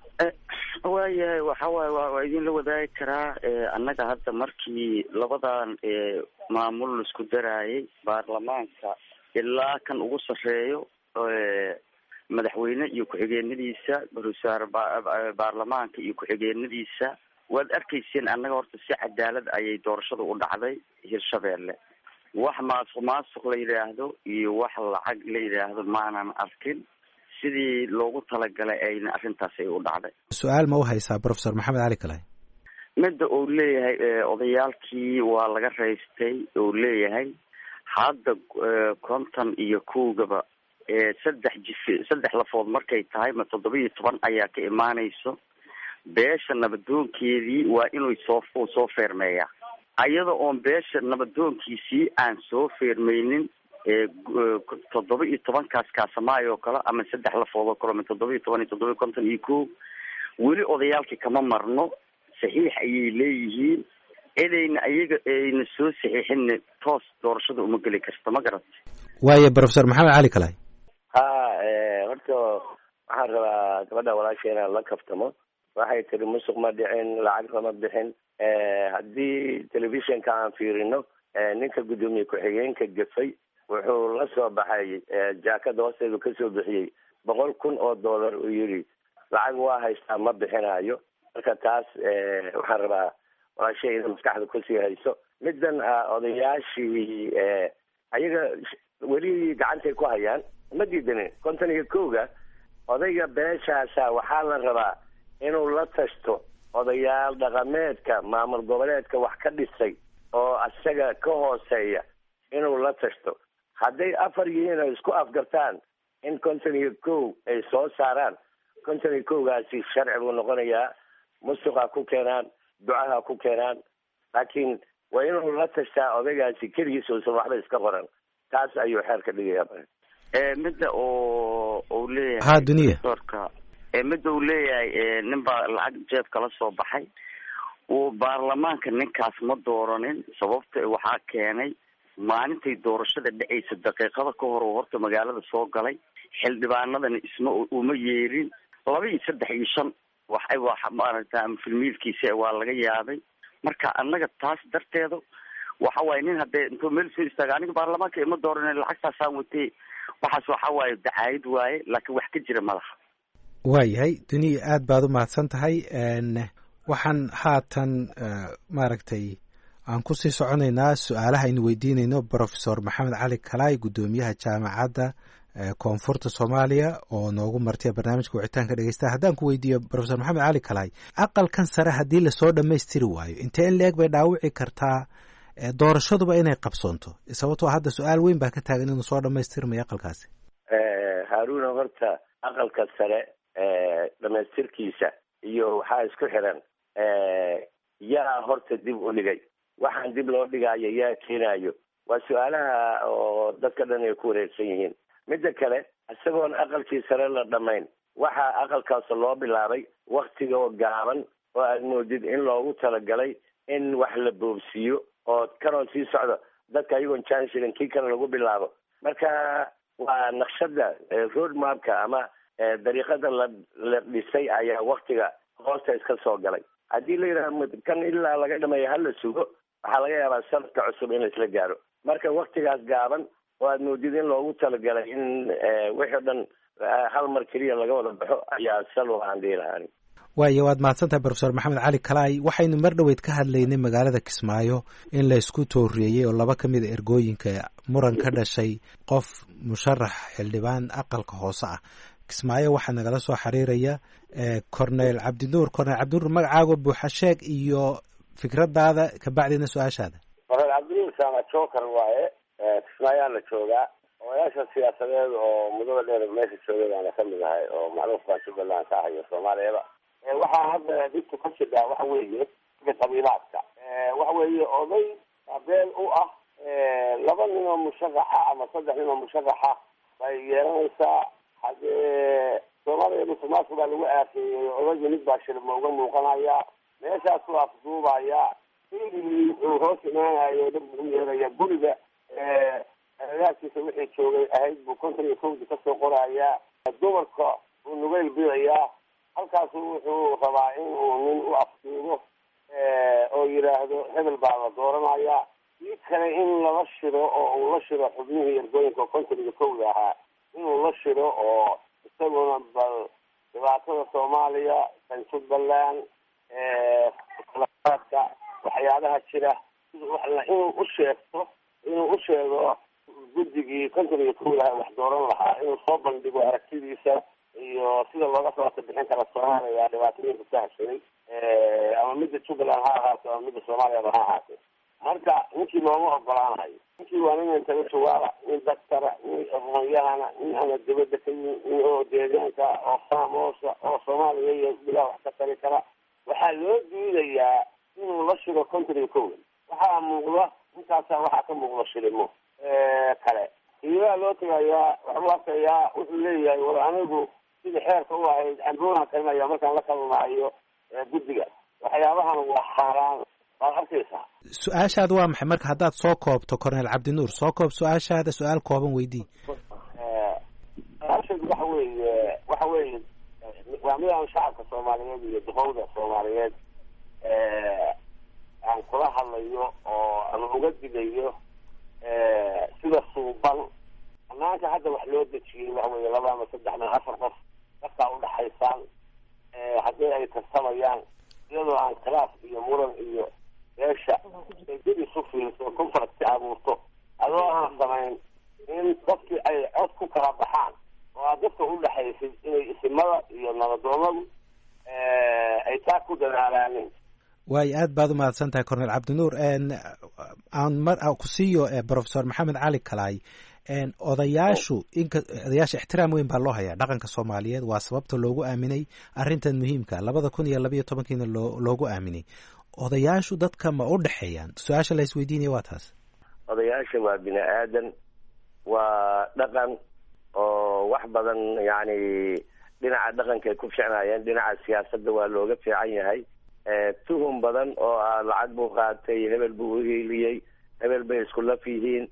S17: waayahay, waxawaaye waa idinla wadaagi karaa. annaga hadda markii labadan maamul laisku daraayay, baarlamaanka ilaa kan ugu sarreeyo madaxweyne iyo ku-xigeenadiisa, ra-iisul baarlamaanka iyo ku-xigeenadiisa, waad arkayseen. annaga horta si cadaalad ayay doorashada u dhacday Hirshabeelle. wax maasuq la yidhaahdo iyo wax lacag la yidhaahdo maanan arkin. sidii loogu talagalay ayna arrintaas ay u dhacday.
S13: su-aal ma u haysaa professor maxamed cali kalaay?
S17: midda uu leeyahay odayaalkii waa laga raystay uu leeyahay hadda 51 saddex lafood markay tahay ma 17 ayaa ka imaanayso. beesha nabadoonkeedii waa inuu soo feermeeyaa. ayada oon beesha nabadoonkiisii aan soo feermeynin 17 kaasamaayo kale ama 3 lafood oo kale ma 17 iyo 51 weli odayaalkii kama marno. saxiix ayay leeyihiin. cidayna ayaga ayna soo saxiixin toos doorashada uma geli karta. ma garat?
S13: waayo professor maxamed cali kalaay.
S14: horta waxaan rabaa gabadha walaasheena la kaftamo. waxay tiri musuq ma dhicin, lacag lama bixin. haddii telefishinka aan fiirino, ninka guddoomiye ku-xigeenka gafay wuxuu la soo baxay jaakada hoosteedu kasoo bixiyey $100,000 uu yidhi lacag waa haystaa ma bixinayo. marka taas waxaan rabaa walaashay ina maskaxda kusii hayso. middan odayaashii ayaga weli gacantay ku hayaan, ma diidanin 51 odayga beeshaasa waxaa la rabaa inuu la tashto odayaal dhaqameedka maamul goboleedka wax ka dhisay oo isaga ka hooseeya inuu la tashto. hadday 4 yihiin ay isku afgartaan in 51 ay soo saaraan, 51gaasi sharci buu noqonayaa. musuqa ku keenaan ducaha ku keenaan laakiin waa inuu la tashtaa odaygaasi keligiisa uusan waxba iska qoran taas ayuu xeerka dhigaya
S17: midda uu leeyahay
S13: ha duniya
S17: midda uu leeyahay nin baa lacag jeeb kala soo baxay uu baarlamaanka ninkaas ma dooranin sababta waxaa keenay maalintay doorashada dhacaysa daqiiqada ka hor uu horta magaalada soo galay xildhibaanadana uma yeerin 2 iyo 3 iyo 5 wax maaragta filmiilkiisa waa laga yaabay marka annaga taas darteeda waxa waaye nin hadee intuu meel soo istaaga aniga baarlamaanka ima dooranin lacagtaasaan watay waxaas waxa waaye dacaayad waaye laakiin wax ka jira madaxa
S13: waayahay duniya aad baad u mahadsan tahay waxaan haatan maaragtay aan kusii soconaynaa su-aalaha aynu weydiinayno professor maxamed cali kalaay guddoomiyaha jaamacadda koonfurta soomaaliya oo noogu martiya barnaamijka wicitaanka dhegeystaha haddaan ku weydiiyo professor maxamed cali kalaay aqalkan sare haddii lasoo dhammaystiri waayo intee in la-eg bay dhaawici kartaa doorashaduba inay qabsoonto sababtoo hadda su-aal weyn baa ka taagan inuu soo dhamaystirmayo aqalkaasi
S14: haaruna horta aqalka sare dhamaystirkiisa iyo waxaa isku xiran yaa horta dib u dhigay waxaan dib loo dhigaayo yaa keenayo waa su-aalaha oo dadka dhan ay ku wareersan yihiin midda kale isagoon aqalkii sare la dhammayn waxaa aqalkaas loo bilaabay waktigoo gaaban oo aad moodid in loogu talagalay in wax la boobsiiyo oo kanoo sii socdo dadka ayagoon jansilan kii kale lagu bilaabo marka waa naqshada road mapka ama dariiqada la dhisay ayaa waktiga hoosta iska soo galay haddii la yidhaha kan ilaa laga dhameeyo hala sugo waxaa laga yaabaa sanadka cusub in laisla gaaro marka waktigaas gaaban oo aad moodid in loogu talagalay in wixii o dhan hal mar keliya laga wada baxo ayaa salo aan dhihi lahaan
S13: waayo waad mahadsantahay professor maxamed cali kalaay waxaynu mar dhoweyd ka hadlaynay magaalada kismaayo in la isku tooriyeyey oo 2 ka mid a ergooyinka muran ka dhashay qof musharax xildhibaan aqalka hoose ah kismaayo waxaa nagala soo xiriiraya cornel cabdinuur magacaaga buuxa sheeg iyo fikradaada kabacdina su-aashaada
S18: cornel cabdinuur sama joker waaye kismaayoaan la joogaa odayaasha siyaasadeed oo mudada dheer meesha joogeedaana kamid ahay oo macruuf baan jubbaland ka ahayo soomaaliyaba waxaa hadda dhibta ka jidhaa waxa weeye qabiilaadka waxa weeye oday abeel u ah 2 nin oo musharaxa ama 3 nin oo musharaxa bay yeelanaysaa haddee soomaaliya dhusumaasku baa lagu aafeeyey odayga mid baa shirma uga muuqanaya meeshaasuu afduubaya filigii wuxuu hoos imaanayo dad u yeeraya guriga agagaarkiisa wixii joogay ahayd buu 50 kasoo qorayaa dumarka uu nugeyl bidayaa halkaasu wuxuu rabaa in uu nin u afduubo oo yidhaahdo hebel baa la dooranaya ii kale in lala shiro oo uu la shiro xubnihii ergooyinka 50 ahaa inuu la shiro oo isaguna bal dhibaatada soomaaliya kan jubbaland ka waxyaabaha jira inuu u sheego guddigii 50 wax dooran lahaa inuu soo bandhigo aragtidiisa iyo sida looga sababta bixin kara soomaaliya dhibaatooyinka ka hashaday ama midda jubbaland ha ahaato ama midda soomaaliyaba ha ahaatee marka ninkii looma ogolaanayo ninkii waa nin intellectuala nin daktara nin aqoonyahana nin ama dibadda ka yimi nin oo deegaanka oo faamoosa oo soomaaliya iyo bilaa wax ka tari kara waxaa loo diidayaa inuu la shiro 50 waxaa muuqda ninkaasaa waxaa ka muuqda shirimo kale iyadaa loo tagayaa waxbuu arkayaa wuxuu leeyahay war anigu sidii xeerka u ahayd cambuulaan karinaya markaan la kalmaayo guddiga waxyaabahan waa xaaraan waad arkaysaa
S13: su-aashaada waa maxay marka haddaad soo koobto cornel cabdinuur soo koob su-aashaada su-aal kooban weydii
S18: su-aasheedu waxa weeye waa midaan shacabka soomaaliyeed iyo duqowda soomaaliyeed aan kula hadlayo oo aan uga digayo sida suuban banaanka hadda wax loo dejiyey waxa weeye 2 ama 3 ama 4 qof dadkaa udhaxaysaan haddii ay tartamayaan iyadoo aan khilaaf iyo muran iyo beesha ay dib isu fiilso conference abuurto adoo aan samayn in dadkii ay cod ku kala baxaan oo aad dadka udhaxaysid inay isimada iyo nabadoonadu ay taa ku dadaalaanin
S13: waayo aad baad u mahadsan tahay cornel cabdinuur aan mar ku siiyo professor maxamed cali kalaay odayaasha ixtiraam weyn baa loo hayaa dhaqanka soomaaliyeed, waa sababta loogu aaminay arrintan muhiimka 2012 loogu aaminay. odayaashu dadka ma u dhexeeyaan? su-aasha la isweydiinaya waa taas.
S14: odayaasha waa bini aadan, waa dhaqan oo wax badan yani dhinaca dhaqankaay ku ficnaayeen, dhinaca siyaasadda waa looga fiican yahay. tuhum badan oo lacag buu qaatay, hebel buu uhiiliyey, hebel bay isku laf yihiin,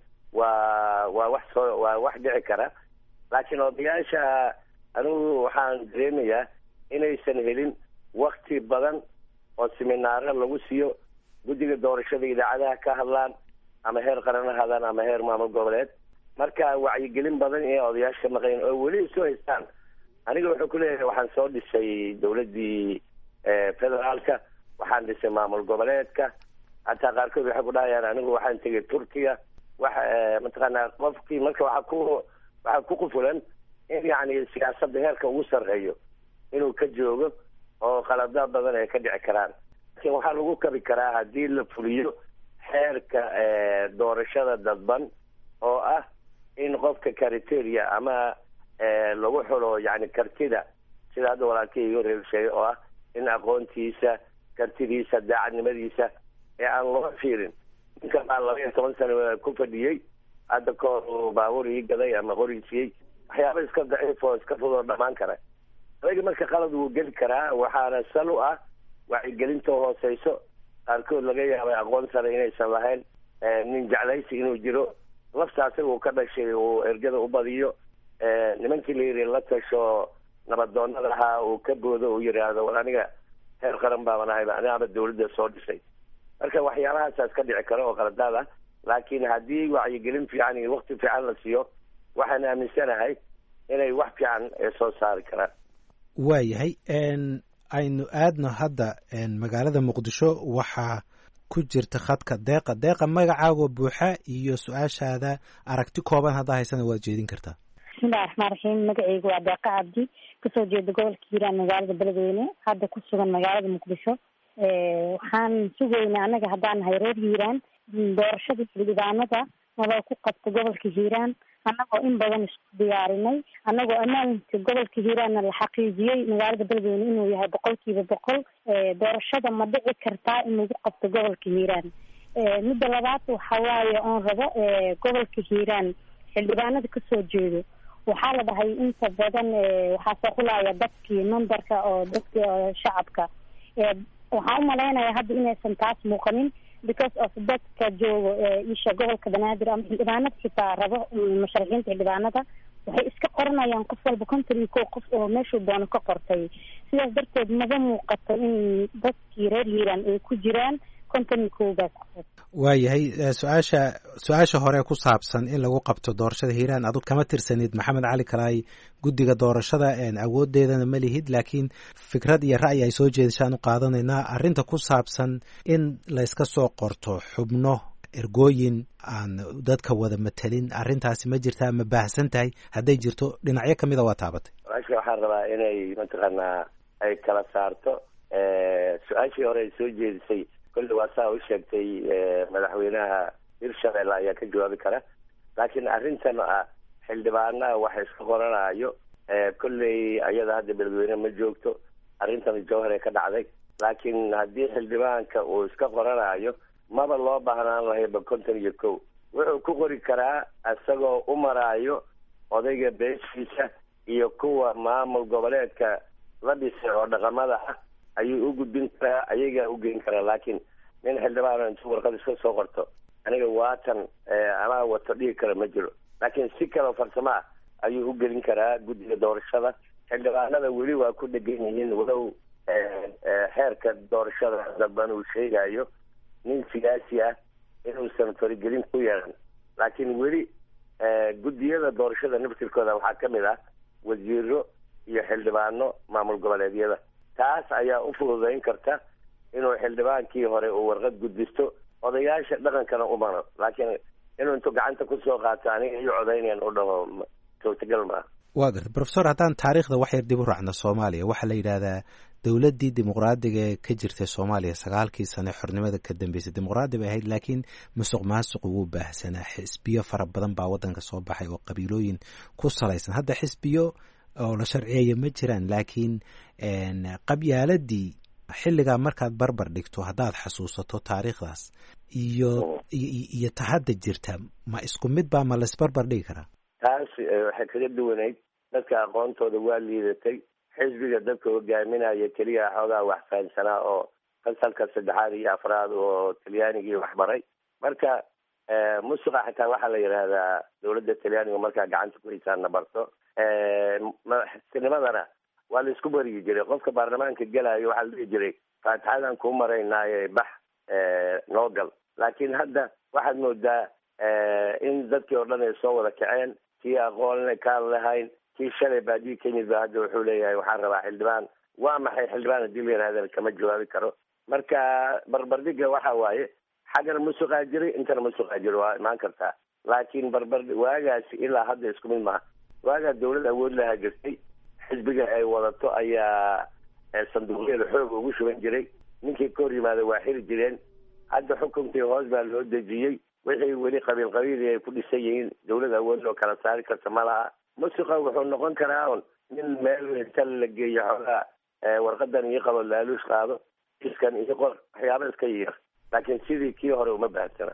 S14: waa wax dhici kara. laakiin odayaasha anigu waxaan dareemayaa inaysan helin wakti badan oo seminaaro lagu siiyo, guddiga doorashada idaacadaha ka hadlaan, ama heer qaran ha hadaan ama heer maamul goboleed. marka wacyigelin badan inay odayaasha ka maqayn oo weli soo haystaan. aniga wuxuu ku leeyahay waxaan soo dhisay dawladdii federaalka, waxaan dhisay maamul goboleedka, hataa qaarkood waxay ku dhahayaan anigu waxaan tegay turkiya. mataqaanaa qofkii marka waxaa ku qufulan in yani siyaasadda heerka ugu sarreeyo inuu ka joogo oo qalada badan ay ka dhici karaan. laakiin waxaa lagu kabi karaa haddii la fuliyo xeerka doorashada dadban oo ah in qofka criteria ama lagu xulo yani kartida, sida hadda walaalkay iga reer sheegay, oo ah in aqoontiisa, kartidiisa, daacadnimadiisa ee aan loo fiirin ninka baa 12 sano ku fadhiyey, hadda kahor baabuur ii gaday ama qoriisiyey, waxyaaba iska daciif oo iska fudoo dhammaan kara. adaga marka qalad wuu geli karaa. waxaana sal u ah wacyigelinta hooseyso, qaarkood laga yaabay aqoon sare inaysan lahayn, nin jeclaysi inuu jiro, lafta asaga uu ka dhashay uu ergada u badiyo, nimankii la yidhi la tasho nabadoonada ahaa uu ka boodo uu yidhaahdo war aniga heer qaran baaban ahayba, anigaaba dawladda soo dhisay. marka waxyaabahaasaas ka dhici kara oo qaladaad ah. laakiin haddii wacyigelin fiican iyo wakti fiican la siiyo, waxaan aaminsanahay inay wax fiican soo saari karaan.
S13: waayahay, aynu aadno hadda magaalada muqdisho. waxaa ku jirta khadka deeqa magacaago buuxa iyo su-aashaada aragti kooban haddaa haysana waad jeedin kartaa.
S19: bismillahi raxmaan raxiim. magacaygu waa deeqa cabdi, kasoo jeeda gobolka hiiraan, magaalada beledweyne, hadda ku sugan magaalada muqdisho. waxaan sugaynaa anaga haddaan nahay reer hiiraan doorashada xildhibaanada naloo ku qabta gobolka hiiraan, annagoo in badan isku diyaarinay, annagoo ammaanka gobolka hiiraanna la xaqiijiyey magaalada beledweyne inuu yahay 100%. doorashada ma dhici kartaa in lagu qabto gobolka hiiraan? midda labaad waxa waaye oon rabo gobolka hiiraan xildhibaanada kasoo jeedo, waxaa la dhahay inta badan waxaa soo xulaya dadkii numberka oo dadka shacabka. waxaan umalaynaya hadda inaysan taas muuqanin because of dadka joogo isha gobolka banaadir ama xildhibaanada xitaa rabo musharaxiinta xildhibaanada waxay iska qoranayaan qof walba 51 qof oo meeshuu doono ka qortay. sidaas darteed maga muuqato in dadkii reer hiiraan ay ku jiraan 51 qof.
S13: waayahay, su-aasha hore ku saabsan in lagu qabto doorashada hiiraan, adug kama tirsanid maxamed cali kalaay guddiga doorashada, awoodeedana ma lihid, laakiin fikrad iyo ra'yi ay soo jeedashaan u qaadanaynaa. arrinta ku saabsan in la iska soo qorto xubno ergooyin aan dadka wada matelin, arrintaasi ma jirtaa, ma baahsan tahay? hadday jirto dhinacyo kamida waa taabatay.
S14: waxaan rabaa inay mataqaanaa ay kala saarto su-aashii hore ay soo jeedisay. kolley waa saa u sheegtay madaxweynaha hirshabelle ayaa ka jawaabi kara. laakiin arrintan ah xildhibaanaha wax iska qoranayo, kolley ayada hadda beledweyne ma joogto, arrintan jawhar ka dhacday. laakiin haddii xildhibaanka uu iska qoranayo maba loo baahnaan lahayba 51. wuxuu ku qori karaa isagoo u maraayo odayga beeshiisa iyo kuwa maamul goboleedka la dhisay oo dhaqamada ah ayuu u gudbin karaa, ayagaa u geyn karaa. laakiin nin xildhibaan intuu warqad iska soo qorto aniga waatan ama wato dhihi kara ma jiro. laakiin si kaleo farsamo ah ayuu u gelin karaa guddiga doorashada. xildhibaanada weli waa ku dhegan yihiin, walow xeerka doorashada dadban uu sheegayo nin siyaasi ah inuusan farigelin ku yeelan. laakiin weli guddiyada doorashada naftirkooda waxaa kamid ah wasiiro iyo xildhibaano maamul goboleedyada. taas ayaa u fududayn karta inuu xildhibaankii hore uu warqad gudbisto, odayaasha dhaqankana u maro. laakiin inuu intuu gacanta kusoo qaato aniga iyo codaynayaan u dhaho suurtagal maaha.
S13: waa garta profesor haddaan taariikhda wax yar dib u raacno soomaaliya waxaa la yidhaahdaa dowladdii dimuqraadiga ee ka jirtay soomaaliya 9 sane xornimada ka dambeysay dimuqraadi bay ahayd laakiin musuq maasuq wuu baahsanaa xisbiyo fara badan baa waddanka soo baxay oo qabiilooyin ku salaysan hadda xisbiyo oo la sharciyeeya ma jiraan laakiin qabyaaladii xilligaa markaad barbar dhigto haddaad xasuusato taariikhdaas iyo ta hadda jirta ma isku mid baa ma laisbarbar dhigi karaa
S14: taas waxay kaga duwanayd dadka aqoontooda waa liidatay xisbiga dadka hogaaminaya keliya xoogaa wax fahansanaa oo fasalka 3 iyo 4 oo talyaanigii wax baray marka musuqa xitaa waxaa la yidhaahdaa dowladda talyaaniga markaa gacanta ku haysaana barto madaxtinimadana waa la isku baryi jiray qofka baarlamaanka gelayo waxaa la dhihi jiray faatixadan kuu maraynaaye bax noo gal laakiin hadda waxaad moodaa in dadkii oo dhan ay soo wada kaceen kii aqoonle kaan lahayn kii shalay baadiyi ka yimid ba hadda wuxuu leeyahay waxaan rabaa xildhibaan waa maxay xildhibaan haddii la yidhahdana kama jawaabi karo marka barbardhiga waxa waaye xaggana musuqaa jiray intana musuqaa jiro waa imaan kartaa laakiin waagaasi ilaa hadda isku mid maha waagaa dawlad awood lahaa jirtay xisbiga ay wadato ayaa sanduuqyada xoog ugu shuban jiray ninkii ka hor yimaada waa xiri jireen hadda xukunkii hoos baa loo dejiyey wixii weli qabiil ay ku dhisan yihiin dawlad awood loo kala saari karta ma laha musuqa wuxuu noqon karaa un nin meel inta la geeyo xoogaa warqadan ii qabo laaluush qaado iskan iyo qor waxyaaba iska yar laakiin sidii kii hore uma baahsana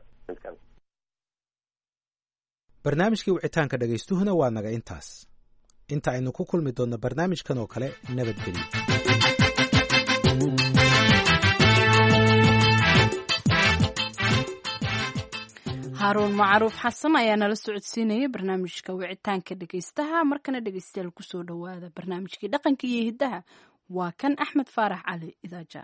S13: barnaamijkii wicitaanka dhegaystuhuna waa naga intaas inta aynu ku kulmi doonno barnaamijkan oo kale nabadgelyo
S1: haaruun macruuf xasan ayaa nala socodsiinaya barnaamijka wicitaanka dhegaystaha markana dhegaystayaal kusoo dhowaada barnaamijkii dhaqanka iyo hiddaha waa kan axmed faarax cali idaaja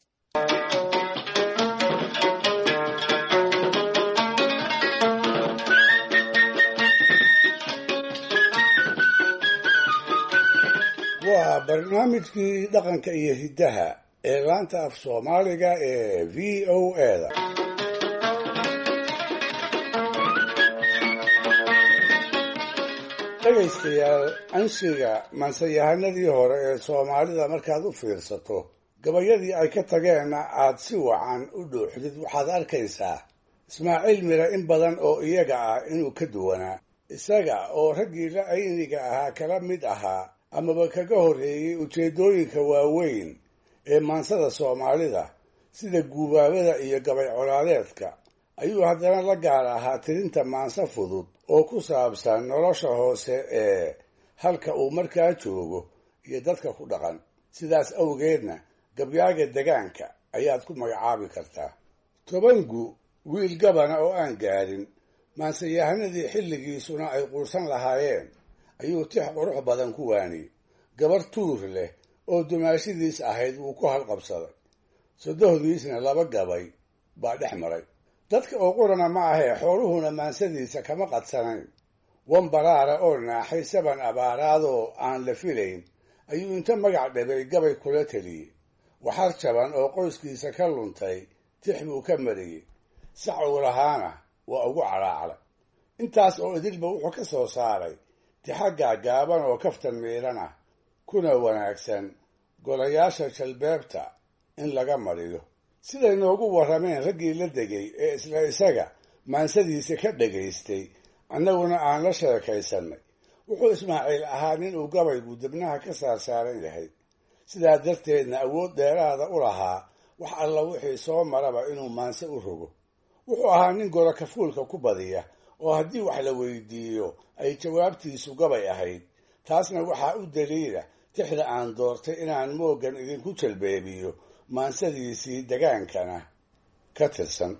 S20: waa barnaamijkii dhaqanka iyo hiddaha ee laanta af soomaaliga ee v o a-da dhegaystayaal anshiga mansayahanadii hore ee soomaalida markaad u fiirsato gabayadii ay ka tageenna aad si wacan u dhuuxdid waxaad arkaysaa ismaaciil mire in badan oo iyaga ah inuu ka duwanaa isaga oo raggii la ayniga ahaa kala mid ahaa amaba kaga horreeyey ujeeddooyinka waaweyn ee maansada soomaalida sida guubaabada iyo gabay colaadeedka ayuu haddana la gaar ahaa tirinta maanso fudud oo ku saabsan nolosha hoose ee halka uu markaa joogo iyo dadka ku dhaqan sidaas awgeedna gabyaaga degaanka ayaad ku magacaabi kartaa tobangu wiil gabana oo aan gaadhin maansayahanadii xilligiisuna ay quursan lahaayeen ayuu tix qurux badan ku waaniyey gabar tuur leh oo dumaashidiis ahayd wuu ku halqabsaday sodohdiisna 2 gabay baa dhex maray dadka oo qurana ma ahee xooluhuna maansadiisa kama qadsanayn wan baraara oo naaxay 7 abaaraadoo aan la filayn ayuu inta magac dhabay gabay kula teliyey waxar jaban oo qoyskiisa ka luntay tix buu ka mariyey sac uu lahaana waa ugu calaaclay intaas oo idilba wuxuu ka soo saaray tixaggaa gaaban oo kaftan miidhan ah kuna wanaagsan golayaasha jalbeebta in laga mariyo siday noogu warrameen raggii la degay ee isla isaga maansadiisa ka dhagaystay annaguna aan la sheekaysannay wuxuu ismaaciil ahaa nin uu gabaygu dibnaha ka saarsaaran yahay sidaa darteedna awood dheeraada u lahaa wax alla wixii soo maraba inuu maanse u rogo wuxuu ahaa nin golo kafuulka ku badiya oo haddii wax la weydiiyo ay jawaabtiisu gabay ahayd taasna waxaa u daliila tixda aan doortay inaan mooggan idinku jalbeebiyo maansadiisii degaankana ka tirsan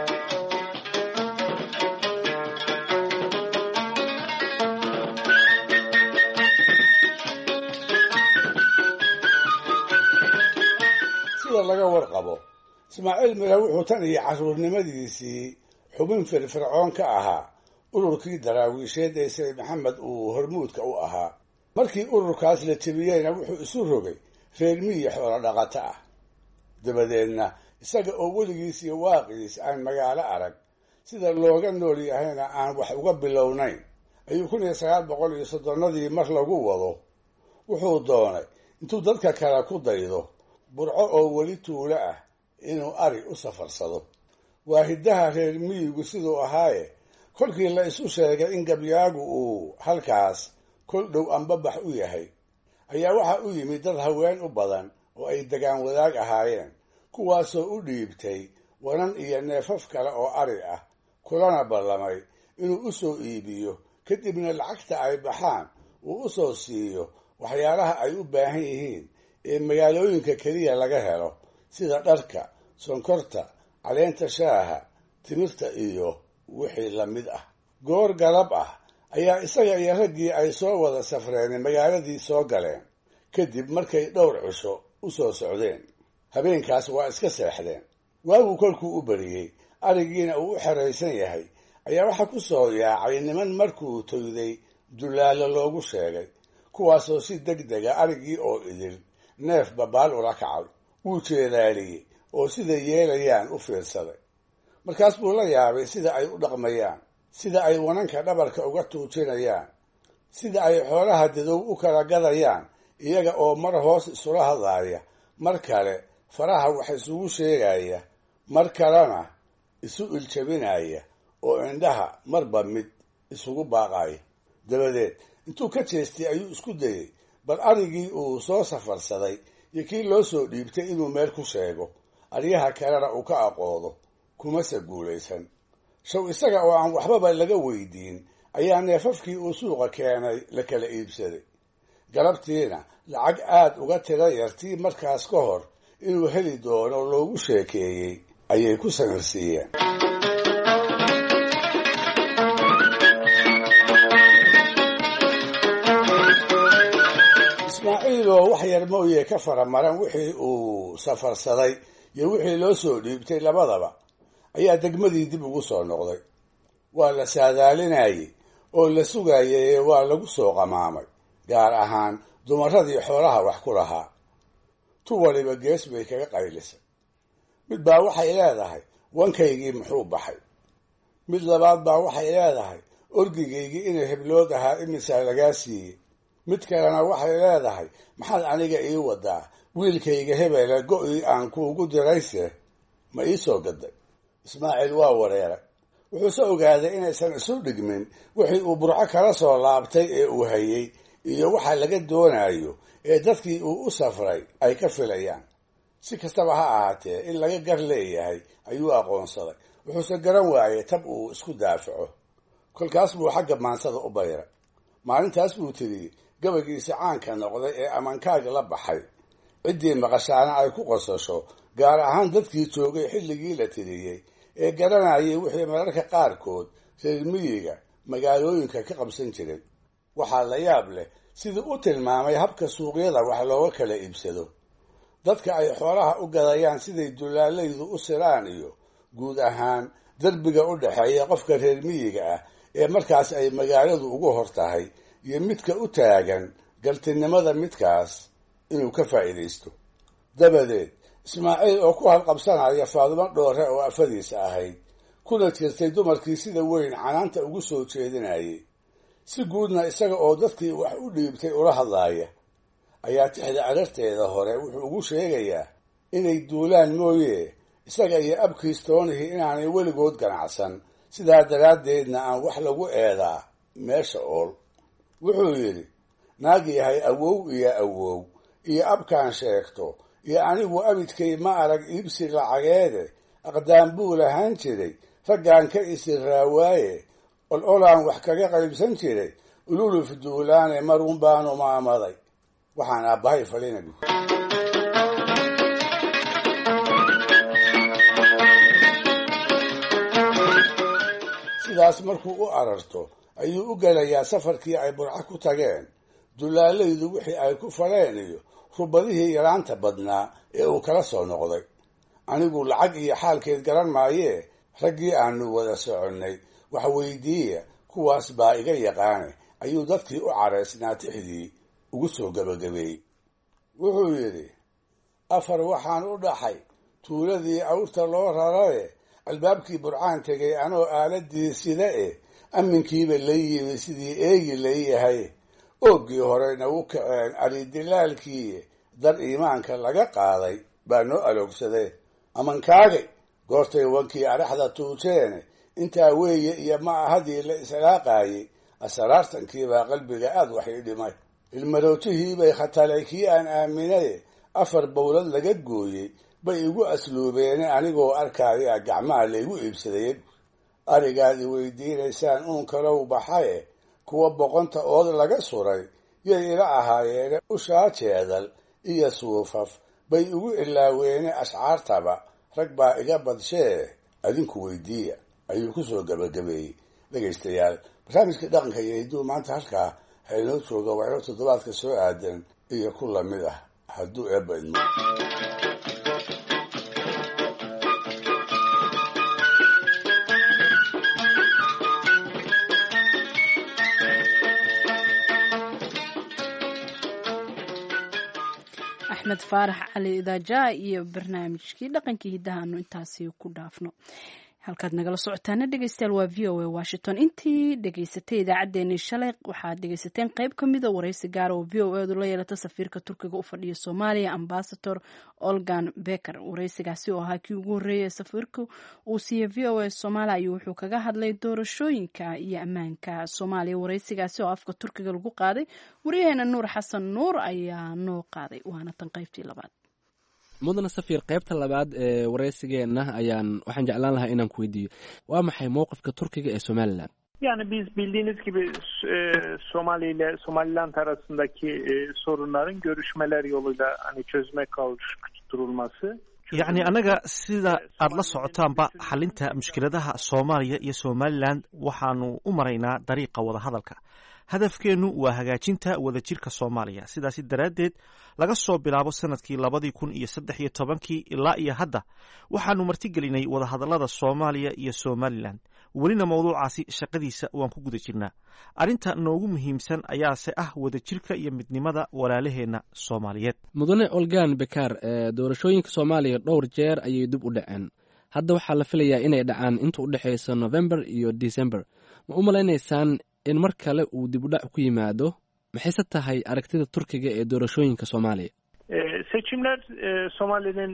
S20: sida laga warqabo ismaaciil mire wuxuu tan iyo carruurnimadiisii xubin firfircoon ka ahaa ururkii daraawiisheed ee sayid maxamed uu hormuudka u ahaa markii ururkaas la jebiyeyna wuxuu isu rogay reer miyi xoolo dhaqato ah dabadeedna isaga oo weligiis iyo waaqiis aan magaalo arag sida looga nool yahayna aan wax uga bilownayn ayuu 1930 mar lagu wado wuxuu doonay intuu dadka kale ku daydo burco oo weli tuulo ah inuu ari u safarsado. waa hiddaha reer miyigu siduu ahaaye kolkii la isu sheegay in gabyaagu uu halkaas kol dhow anbabax u yahay ayaa waxa u yimid dad haween u badan oo ay degaan wadaag ahaayeen, kuwaasoo u dhiibtay wanan iyo neefaf kale oo ari ah, kulana ballamay inuu u soo iibiyo, kadibna lacagta ay baxaan uu u soo siiyo waxyaalaha ay u baahan yihiin ee magaalooyinka keliya laga helo, sida dharka, sonkorta, caleenta shaaha, timirta iyo wixii la mid ah. goor galab ah ayaa isaga iyo raggii ay soo wada safreen magaaladii soo galeen, kadib markay dhowr cisho u soo socdeen. habeenkaas waa iska seexdeen. waagu kolkuu u bariyey, arigiina uu u xeraysan yahay, ayaa waxaa ku soo yaacay niman markuu toyday dullaalo loogu sheegay, kuwaasoo si degdega arigii oo idil neef babaal ula kacay. wuu jeedaaliyey oo siday yeelayaan u fiirsaday. markaas buu la yaabay sida ay u dhaqmayaan, sida ay wananka dhabarka uga tuujinayaan, sida ay xoolaha dadow u kala gadayaan, iyaga oo mar hoos isula hadlaaya, mar kale faraha wax isugu sheegaya, mar kalena isu iljabinaya oo indhaha marba mid isugu baaqaya. dabadeed intuu ka jeestay ayuu isku dayey bal arigii uu soo safarsaday iyo kii loo soo dhiibtay inuu meel ku sheego, aryaha kalena uu ka aqoodo. kumase guulaysan. shaw isaga oo aan waxbaba laga weydiin ayaa neefafkii uu suuqa keenay la kala iibsaday. galabtiina lacag aad uga tira yartii markaas ka hor inuu heli doono loogu sheekeeyey ayay ku samirsiiyeen. ismaaciiloo wax yar mooye ka faramaran wixii uu safarsaday iyo wixii loo soo dhiibtay labadaba ayaa degmadii dib ugu soo noqday. waa la saadaalinayey oo la sugayay, waa lagu soo qamaamay, gaar ahaan dumaradii xoolaha wax ku lahaa. tu waliba gees bay kaga qaylisay. mid baa waxay leedahay wankaygii muxuu baxay. mid labaad baa waxay leedahay orgigaygii inay heblood ahaa imisaa lagaa siiyey. mid kalena waxay leedahay maxaad aniga ii wadaa, wiilkayga hebela go-ii aan kuugu dirayse ma ii soo gaday. ismaaciil waa wareeray. wuxuuse ogaaday inaysan isu dhigmin wixii uu burco kala soo laabtay ee uu hayey iyo waxa laga doonayo ee dadkii uu u safray ay ka filayaan. si kastaba ha ahaatee in laga gar leeyahay ayuu aqoonsaday. wuxuuse garan waayey tab uu isku daafaco. kolkaas buu xagga maansada u bayray. maalintaas buu tiriyey gabaygiisi caanka noqday ee amankaag la baxay. ciddii maqashaana ay ku qosasho, gaar ahaan dadkii joogay xilligii la tiriyey ee garanayay wixii mararka qaarkood reer miyiga magaalooyinka ka qabsan jiray. waxaa la yaab leh sidii u tilmaamay habka suuqyada wax looga kala iibsado, dadka ay xoolaha u gadayaan siday dulaalaydu u siraan, iyo guud ahaan derbiga u dhexeeya qofka reer miyiga ah ee markaas ay magaaladu ugu hor tahay iyo midka u taagan galtinimada midkaas inuu ka faa'iidaysto. dabadeed ismaaciil oo ku halqabsanaya Faadimo Dhoore oo afadiisa ahayd, kuna jirtay dumarkii sida weyn canaanta ugu soo jeedinayay, si guudna isaga oo dadkii wax u dhiibtay ula hadlaaya, ayaa tixda ararteeda hore wuxuu ugu sheegayaa inay duulaan mooye isaga iyo abkiistoonihii inaanay weligood ganacsan, sidaa daraaddeedna aan wax lagu eedaa meesha ool. wuxuu yidhi, naag yahay awow iyo abkaan sheegto iyo anigu abidkay ma arag iibsi lacageede, aqdaan buu lahaan jiray, raggaan ka isi raawaaye, ololaan wax kaga qaybsan jiray, ululuf duulaane marun baanu maamaday. waxaan aabbahay falinabi. sidaas markuu u ararto ayuu u gelayaa safarkii ay burco ku tageen, dulaalaydu wixii ay ku faleen iyo rubadihii yaraanta badnaa ee uu kala soo noqday. anigu lacag iyo xaalkeed garan maayee, raggii aanu wada soconnay wax weydiiya, kuwaas baa iga yaqaane ayuu dadkii u caraysnaa tixdii ugu soo gabagabeeyey. wuxuu yidhi, afar waxaan u dhaxay tuuladii awrta loo raraye, albaabkii burcaan tegay anoo aaladii sida amminkiiba la yimi sidii eegi layahay ooggii horena u kaceen aridilaalkii dar iimaanka laga qaaday baa noo aloogsadee amankaagay goortay wankii adhaxda tuuteene intaa weeye iyo ma ahadii la israaqaayey asaraartankiibaa qalbiga aad waxay dhimay ilmarowtihiibay khatalay kii aan aaminaye 4 bowlad laga gooyey bay igu asluubeene anigoo arkaya gacmaha laygu iibsadayey arigaadi weydiinaysaan uun kalow baxaye kuwa boqonta ood laga suray yay ila ahaayeene ushaa jeedal iyo suufaf bay igu ilaaweene ashcaartaba rag baa iga badshee adinku weydiiya ayuu ku soo gabagabeeyey dhegaystayaal barnaamijka dhaqanka iyo hidduu maanta halkaa haynoo jooga waxyo toddobaadka soo aadan iyo ku lamid ah hadduu eebba idmo
S1: axmed faarax cali idaaja iyo barnaamijkii dhaqankii hiddaha aanu intaasi ku dhaafno halkaad nagala socotaana dhegeystayaal waa v o a washington intii dhegeysatay idaacaddeenii shalay waxaad dhegeysateen qayb ka mida waraysi gaara oo v o edu la yeelata safiirka turkiga u fadhiya soomaaliya ambasador olgan beker waraysigaasi oo ahaa kii ugu horreeyay safiirka uu siiyey v o a soomaaliya ayuu wuxuu kaga hadlay doorashooyinka iyo ammaanka soomaaliya waraysigaasi oo afka turkiga lagu qaaday waryaheena nuur xasan nuur ayaa noo qaaday waana tan qaybtii labaad
S21: mudana safiir qaybta labaad ee waraysigeenna waxaan jeclaan lahaa inaan ku weydiiyo waa maxay mowqifka turkiga ee somalilan
S22: Yani biz bildiğiniz gibi Somali ile Somaliland arasındaki sorunların görüşmeler yoluyla hani çözüme kavuşturulması.
S23: yacni annaga sida aada la socotaanba xalinta mushkiladaha soomaaliya iyo somalilan waxaanu u maraynaa dariiqa wadahadalka hadafkeennu waa hagaajinta wadajirka soomaaliya sidaasi daraaddeed laga soo bilaabo sanadkii 2013 ilaa iyo hadda waxaanu martigelinay wadahadallada soomaaliya iyo somalilan welina mowduucaasi shaqadiisa waan ku guda jirnaa arrinta noogu muhiimsan ayaase ah wadajirka iyo midnimada walaalaheenna soomaaliyeed
S21: mudane olgan bekar doorashooyinka soomaaliya dhowr jeer ayay dib u dhaceen hadda waxaa la filayaa inay dhacaan inta u dhexaysa november iyo december ma u malaynaysaan in mar kale uu dib u dhac ku yimaado maxayse tahay aragtida turkiga ee doorashooyinka soomaaliya
S22: seçimler Somali'nin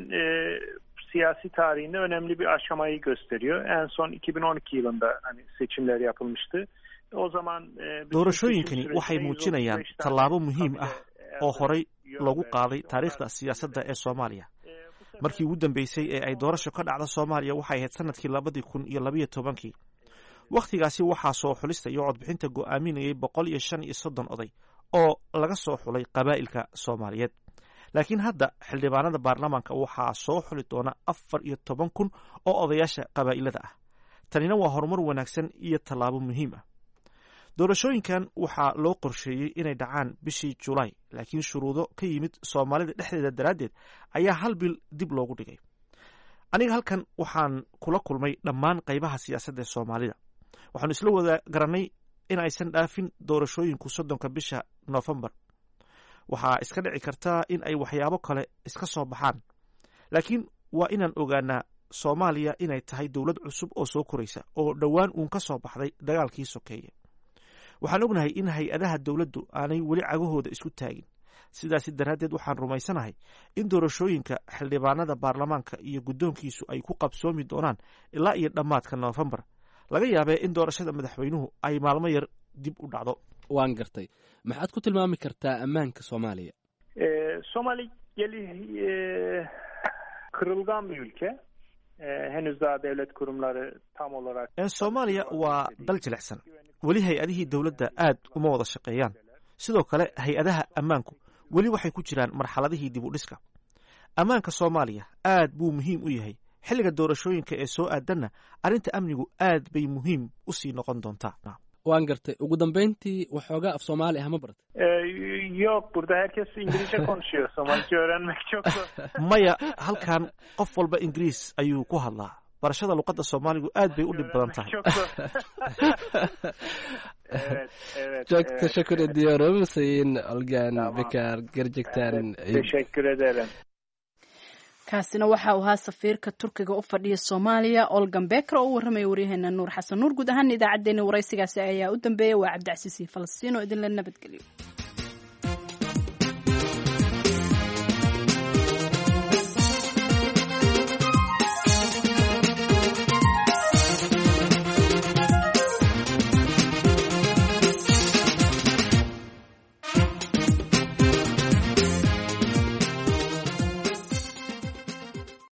S22: siyasi tarihinde önemli bir aşamayı gösteriyor. En son 2012 yılında hani seçimler yapılmıştı. O zaman
S23: doorashooyinkani waxay muujinayaan tallaabo muhiim ah oo horay lagu qaaday taariikhda siyaasadda ee soomaaliya markii ugu dambeysay ee ay doorasho ka dhacda soomaaliya waxay ahayd sanadkii 2012 wakhtigaasi waxaa soo xulista iyo codbixinta go'aaminayay 135 oday oo laga soo xulay qabaa'ilka soomaaliyeed laakiin hadda xildhibaanada baarlamaanka waxaa soo xuli doona 14,000 oo odayaasha qabaa'ilada ah tanina waa horumar wanaagsan iyo tallaabo muhiim ah doorashooyinkan waxaa loo qorsheeyey inay dhacaan bishii julaay laakiin shuruudo ka yimid soomaalida dhexdeeda daraaddeed ayaa hal bil dib loogu dhigay aniga halkan waxaan kula kulmay dhammaan qaybaha siyaasadda ee soomaalida waxaanu isla wada garannay in aysan dhaafin doorashooyinku 30 bisha Noofembar waxaa iska dhici kartaa in ay waxyaabo kale iska soo baxaan laakiin waa inaan ogaanaa soomaaliya inay tahay dowlad cusub oo soo koraysa oo dhowaan uun ka soo baxday dagaalkii sokeeye waxaan ognahay in hay-adaha dowladdu aanay weli cagahooda isku taagin sidaasi daraaddeed waxaan rumaysanahay in doorashooyinka xildhibaanada baarlamaanka iyo guddoonkiisu ay ku qabsoomi doonaan ilaa iyo dhammaadka Noofembar laga yaabee in doorashada madaxweynuhu ay maalmo yar dib u dhacdo
S21: waan gartay maxaad ku tilmaami kartaa ammaanka soomaaliya
S22: Somali kırılgan bir ülke henüz daha devlet kurumları tam olarak
S23: Soomaaliya waa dal jilicsan weli hay-adihii dowladda aad uma wada shaqeeyaan sidoo kale hay-adaha ammaanku weli waxay ku jiraan marxaladihii dib u dhiska ammaanka soomaaliya aad buu muhiim u yahay xilliga doorashooyinka ee soo aadanna arrinta amnigu aad bay muhiim u sii noqon doontaa
S21: waan gartay ugu dambeyntii waxoogaa af soomaali ah ma baratay
S22: yok burada herkes İngilizce konuşuyor Somalice öğrenmek çok zor
S23: maya halkan qof walba ingiriis ayuu ku hadlaa barashada luqadda soomaaligu aad bay u dhib badan tahay
S21: çok teşekkür ediyorum Sayın Olgan Bekar gerçekten
S22: teşekkür ederim
S1: kaasina waxa uu ahaa safiirka turkiga u fadhiya soomaaliya olgan beker oo u warramaya waryaheena nuur xasan nuur. guud ahaan idaacaddeenii waraysigaasi ayaa u dambeeyay. waa cabdicasiis iyo falastiin oo idinla nabadgeliyo.